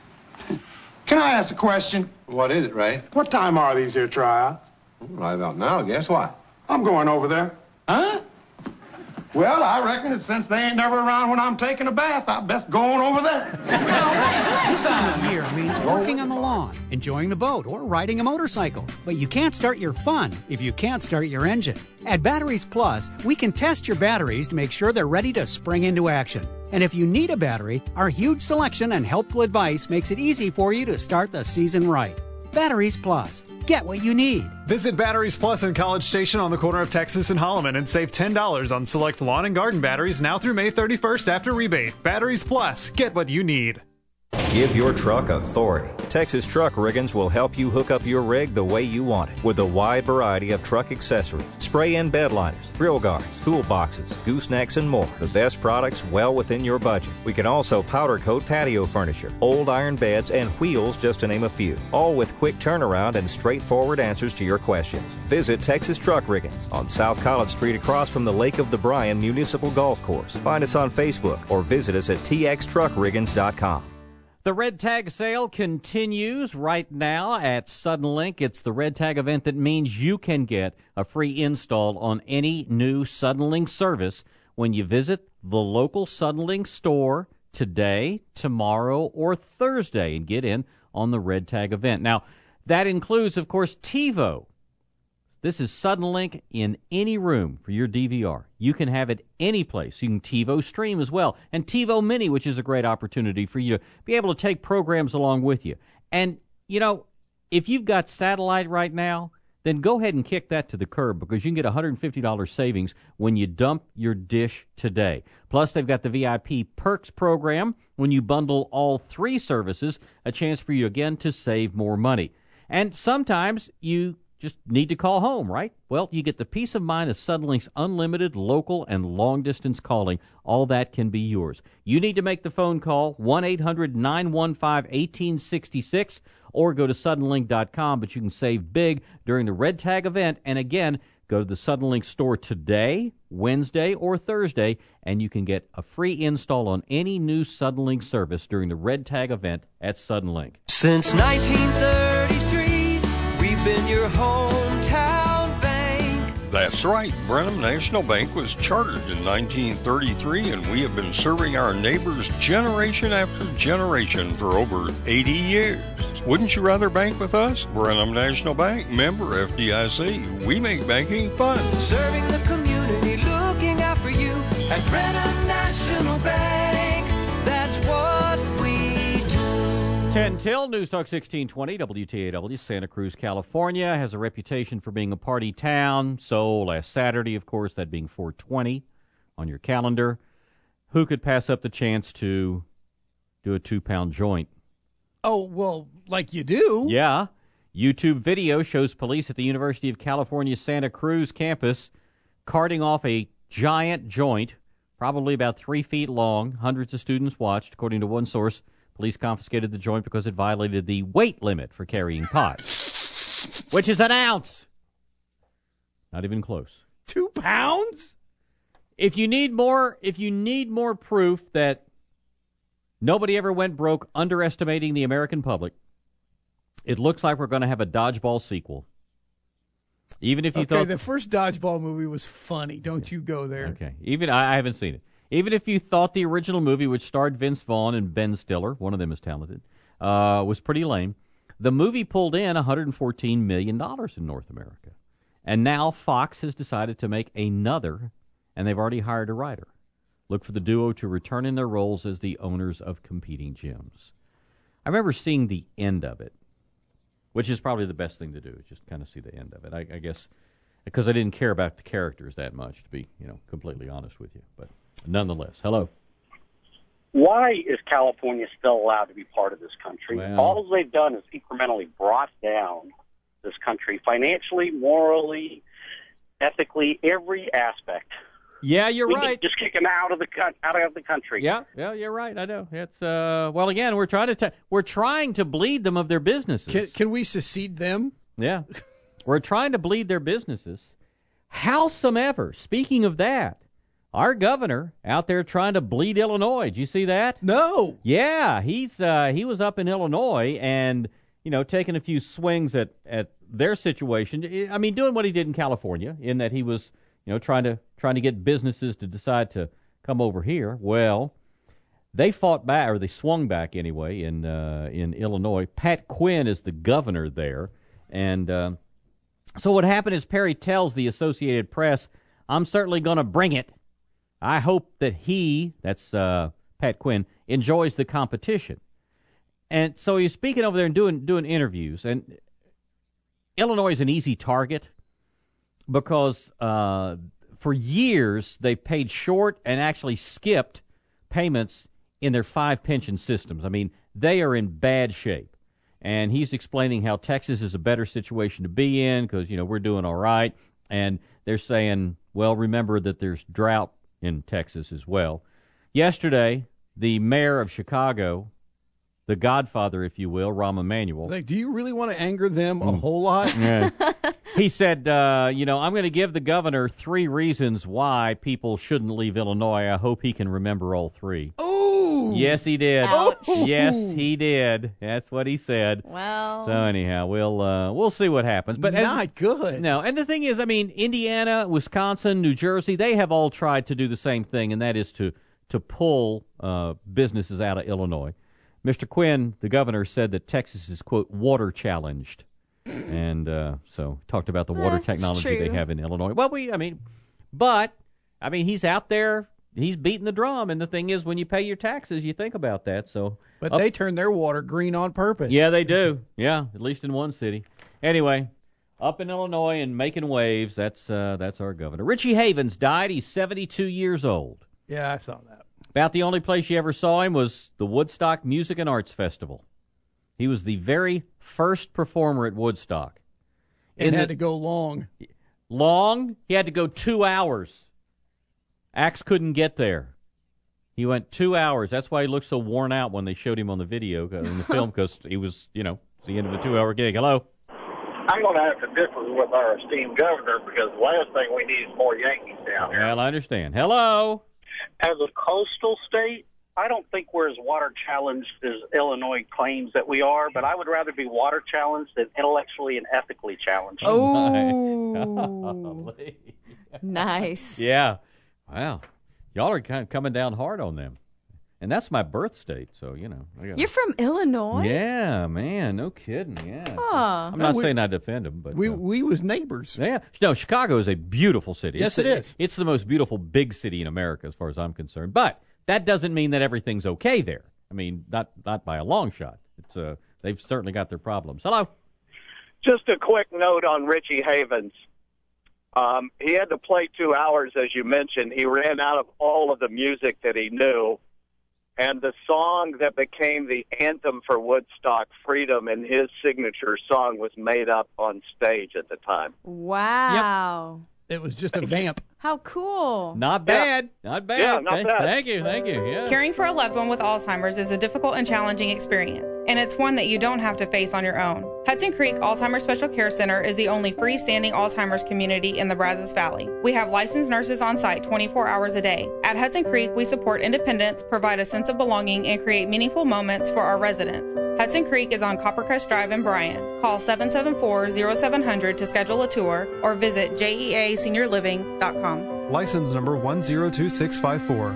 Can I ask a question? What is it, Ray? What time are these here tryouts? Right about now. Guess what? I'm going over there. Huh? Well, I reckon that since they ain't never around when I'm taking a bath, I best go on over there. This time of year means working on the lawn, enjoying the boat, or riding a motorcycle. But you can't start your fun if you can't start your engine. At Batteries Plus, we can test your batteries to make sure they're ready to spring into action. And if you need a battery, our huge selection and helpful advice makes it easy for you to start the season right. Batteries Plus. Get what you need. Visit Batteries Plus in College Station on the corner of Texas and Holloman and save $10 on select lawn and garden batteries now through May 31st after rebate. Batteries Plus. Get what you need. Give your truck authority. Texas Truck Riggins will help you hook up your rig the way you want it with a wide variety of truck accessories, spray-in bed liners, grill guards, toolboxes, goosenecks, and more. The best products well within your budget. We can also powder coat patio furniture, old iron beds, and wheels, just to name a few. All with quick turnaround and straightforward answers to your questions. Visit Texas Truck Riggins on South College Street across from the Lake of the Bryan Municipal Golf Course. Find us on Facebook or visit us at txtruckriggins.com. The Red Tag sale continues right now at Suddenlink. It's the Red Tag event that means you can get a free install on any new Suddenlink service when you visit the local Suddenlink store today, tomorrow, or Thursday and get in on the Red Tag event. Now, that includes, of course, TiVo. This is Suddenlink in any room for your DVR. You can have it any place. You can TiVo stream as well. And TiVo Mini, which is a great opportunity for you to be able to take programs along with you. And, if you've got satellite right now, then go ahead and kick that to the curb because you can get $150 savings when you dump your dish today. Plus, they've got the VIP Perks program. When you bundle all 3 services, a chance for you again to save more money. And sometimes you just need to call home, right? Well, you get the peace of mind of Suddenlink's unlimited local and long-distance calling. All that can be yours. You need to make the phone call, 1-800-915-1866, or go to Suddenlink.com, but you can save big during the Red Tag event. And again, go to the Suddenlink store today, Wednesday, or Thursday, and you can get a free install on any new Suddenlink service during the Red Tag event at Suddenlink. Since 1933, we've been your hometown bank. That's right. Brenham National Bank was chartered in 1933, and we have been serving our neighbors generation after generation for over 80 years. Wouldn't you rather bank with us? Brenham National Bank, member FDIC. We make banking fun. Serving the community, looking out for you at Brenham National Bank. That's what we do. 10 till, News Talk 1620, WTAW, Santa Cruz, California, has a reputation for being a party town. So last Saturday, of course, that being 420 on your calendar, who could pass up the chance to do a 2-pound joint? Oh, well, like you do. Yeah. YouTube video shows police at the University of California Santa Cruz campus carting off a giant joint, probably about 3 feet long. Hundreds of students watched. According to one source, police confiscated the joint because it violated the weight limit for carrying pot, which is an ounce. Not even close. 2 pounds? If you need more proof that nobody ever went broke underestimating the American public, it looks like we're going to have a Dodgeball sequel. Even if you thought the first Dodgeball movie was funny, don't you go there. Okay. I haven't seen it. Even if you thought the original movie, which starred Vince Vaughn and Ben Stiller, one of them is talented, was pretty lame, the movie pulled in $114 million in North America. And now Fox has decided to make another, and they've already hired a writer. Look for the duo to return in their roles as the owners of competing gyms. I remember seeing the end of it, which is probably the best thing to do, is just kind of see the end of it. I guess because I didn't care about the characters that much, to be completely honest with you. But nonetheless, hello. Why is California still allowed to be part of this country? Well, all they've done is incrementally brought down this country financially, morally, ethically, every aspect. Yeah, you're we right. Just kick them out of the country. Yeah, you're right. I know. It's well, again, we're trying to bleed them of their businesses. Can we secede them? Yeah, we're trying to bleed their businesses. Howsomever, speaking of that, our governor out there trying to bleed Illinois. Did you see that? No. Yeah, he was up in Illinois and taking a few swings at their situation. I mean, doing what he did in California, in that he was trying to get businesses to decide to come over here. Well, they fought back, or they swung back anyway, in Illinois. Pat Quinn is the governor there, and so what happened is Perry tells the Associated Press, "I'm certainly going to bring it. I hope that that's Pat Quinn, enjoys the competition." And so he's speaking over there and doing interviews, and Illinois is an easy target because for years they've paid short and actually skipped payments in their 5 pension systems. I mean, they are in bad shape. And he's explaining how Texas is a better situation to be in because, we're doing all right. And they're saying, well, remember that there's drought in Texas as well. Yesterday, the mayor of Chicago, the godfather, if you will, Rahm Emanuel. Like, do you really want to anger them a whole lot? Yeah. He said, I'm going to give the governor 3 reasons why people shouldn't leave Illinois. I hope he can remember all 3. Ooh! Yes, he did. Ouch. Yes, he did. That's what he said. Well. So anyhow, we'll see what happens. But not good. No, and the thing is, I mean, Indiana, Wisconsin, New Jersey, they have all tried to do the same thing, and that is to pull businesses out of Illinois. Mr. Quinn, the governor, said that Texas is, quote, water challenged. And so talked about the water That's technology they true. have in Illinois. Well, but he's out there. He's beating the drum, and the thing is, when you pay your taxes, you think about that. So, But they turn their water green on purpose. yeah, they do. Yeah, at least in one city. Anyway, up in Illinois and making waves. That's our governor. Richie Havens died. He's 72 years old. Yeah, I saw that. About the only place you ever saw him was the Woodstock Music and Arts Festival. He was the very first performer at Woodstock. It had to go long. Long? He had to go 2 hours. Axe couldn't get there. He went 2 hours. That's why he looked so worn out when they showed him on the video, in the film, because he was, it's the end of the 2-hour gig. Hello? I'm going to have to differ with our esteemed governor because the last thing we need is more Yankees down here. Well, I understand. Hello? As a coastal state, I don't think we're as water challenged as Illinois claims that we are, but I would rather be water challenged than intellectually and ethically challenged. Oh, nice. Yeah. Wow. Y'all are kind of coming down hard on them. And that's my birth state, so, You're from Illinois? Yeah, man, no kidding, yeah. Huh. I'm not saying I defend them, but... We was neighbors. Yeah. No, Chicago is a beautiful city. Yes, it is. It's the most beautiful big city in America, as far as I'm concerned. But that doesn't mean that everything's okay there. I mean, not by a long shot. It's they've certainly got their problems. Hello? Just a quick note on Richie Havens. He had to play 2 hours, as you mentioned. He ran out of all of the music that he knew. And the song that became the anthem for Woodstock, Freedom, and his signature song was made up on stage at the time. Wow. It was just a vamp. How cool. Not bad. Not bad. Yeah, not bad. Thank you. Yeah. Caring for a loved one with Alzheimer's is a difficult and challenging experience, and it's one that you don't have to face on your own. Hudson Creek Alzheimer's Special Care Center is the only freestanding Alzheimer's community in the Brazos Valley. We have licensed nurses on site 24 hours a day. At Hudson Creek, we support independence, provide a sense of belonging, and create meaningful moments for our residents. Hudson Creek is on Coppercrest Drive in Bryan. Call 774-0700 to schedule a tour or visit jeaseniorliving.com. License number 102654.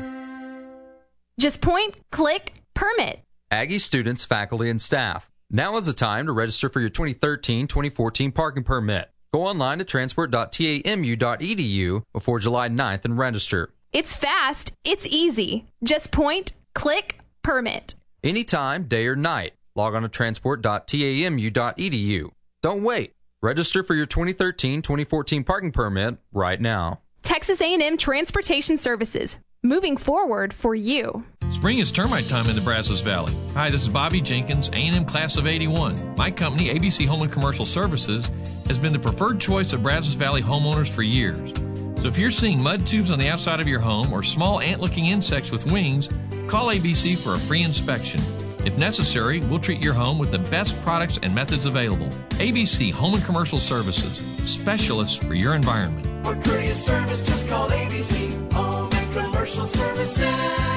Just point, click, permit. Aggie students, faculty, and staff. Now is the time to register for your 2013-2014 parking permit. Go online to transport.tamu.edu before July 9th and register. It's fast, it's easy. Just point, click, permit. Anytime, day or night. Log on to transport.tamu.edu. Don't wait. Register for your 2013-2014 parking permit right now. Texas A&M Transportation Services. Moving forward for you. Spring is termite time in the Brazos Valley. Hi, this is Bobby Jenkins, A&M Class of 81. My company, ABC Home and Commercial Services, has been the preferred choice of Brazos Valley homeowners for years. So if you're seeing mud tubes on the outside of your home or small ant-looking insects with wings, call ABC for a free inspection. If necessary, we'll treat your home with the best products and methods available. ABC Home and Commercial Services, specialists for your environment. For courteous service, just call ABC Home and Commercial Services.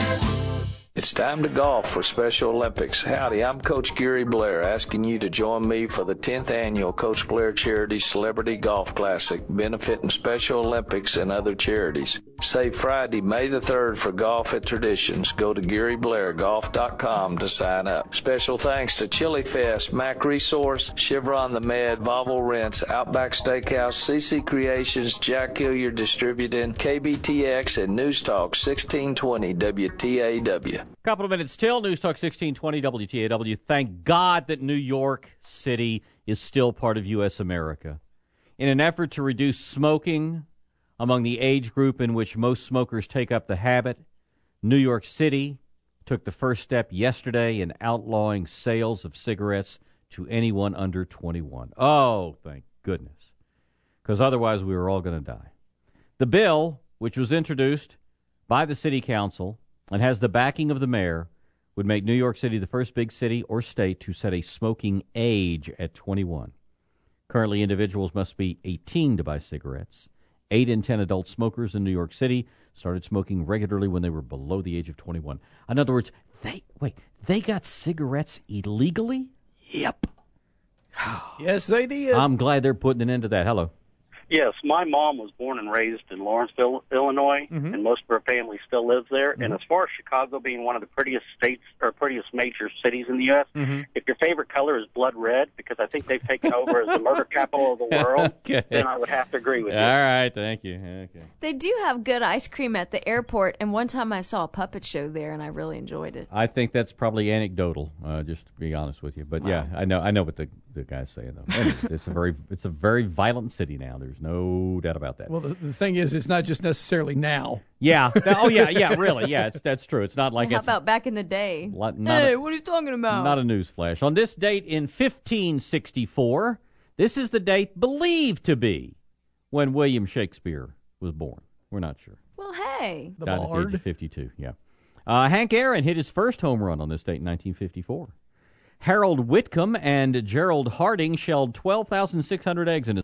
It's time to golf for Special Olympics. Howdy, I'm Coach Gary Blair, asking you to join me for the 10th annual Coach Blair Charity Celebrity Golf Classic, benefiting Special Olympics and other charities. Save Friday, May the 3rd for Golf at Traditions. Go to GaryBlairGolf.com to sign up. Special thanks to Chili Fest, Mac Resource, Chevron the Med, Volvo Rents, Outback Steakhouse, CC Creations, Jack Hilliard Distributing, KBTX, and News Talk 1620 WTAW. Couple of minutes till. News Talk 1620 WTAW. Thank God that New York City is still part of U.S. America. In an effort to reduce smoking among the age group in which most smokers take up the habit, New York City took the first step yesterday in outlawing sales of cigarettes to anyone under 21. Oh, thank goodness. Because otherwise we were all going to die. The bill, which was introduced by the city council and has the backing of the mayor, would make New York City the first big city or state to set a smoking age at 21. Currently, individuals must be 18 to buy cigarettes. 8 in 10 adult smokers in New York City started smoking regularly when they were below the age of 21. In other words, they got cigarettes illegally? Yep. Yes, they did. I'm glad they're putting an end to that. Hello. Yes, my mom was born and raised in Lawrenceville, Illinois, and most of her family still lives there. And as far as Chicago being one of the prettiest states or prettiest major cities in the U.S., if your favorite color is blood red, because I think they've taken over as the murder capital of the world, then I would have to agree with you. All right, thank you. Okay. They do have good ice cream at the airport, and one time I saw a puppet show there, and I really enjoyed it. I think that's probably anecdotal, just to be honest with you. But yeah, I know what the guy's saying though. Anyways, it's a very violent city now. There's no doubt about that. Well, the thing is, it's not just necessarily now. Yeah. Really. Yeah, that's true. It's not like How about back in the day? What are you talking about? Not a news flash. On this date in 1564, this is the date believed to be when William Shakespeare was born. We're not sure. Well, hey. Died at the age of 52, yeah. Hank Aaron hit his first home run on this date in 1954. Harold Whitcomb and Gerald Harding shelled 12,600 eggs in his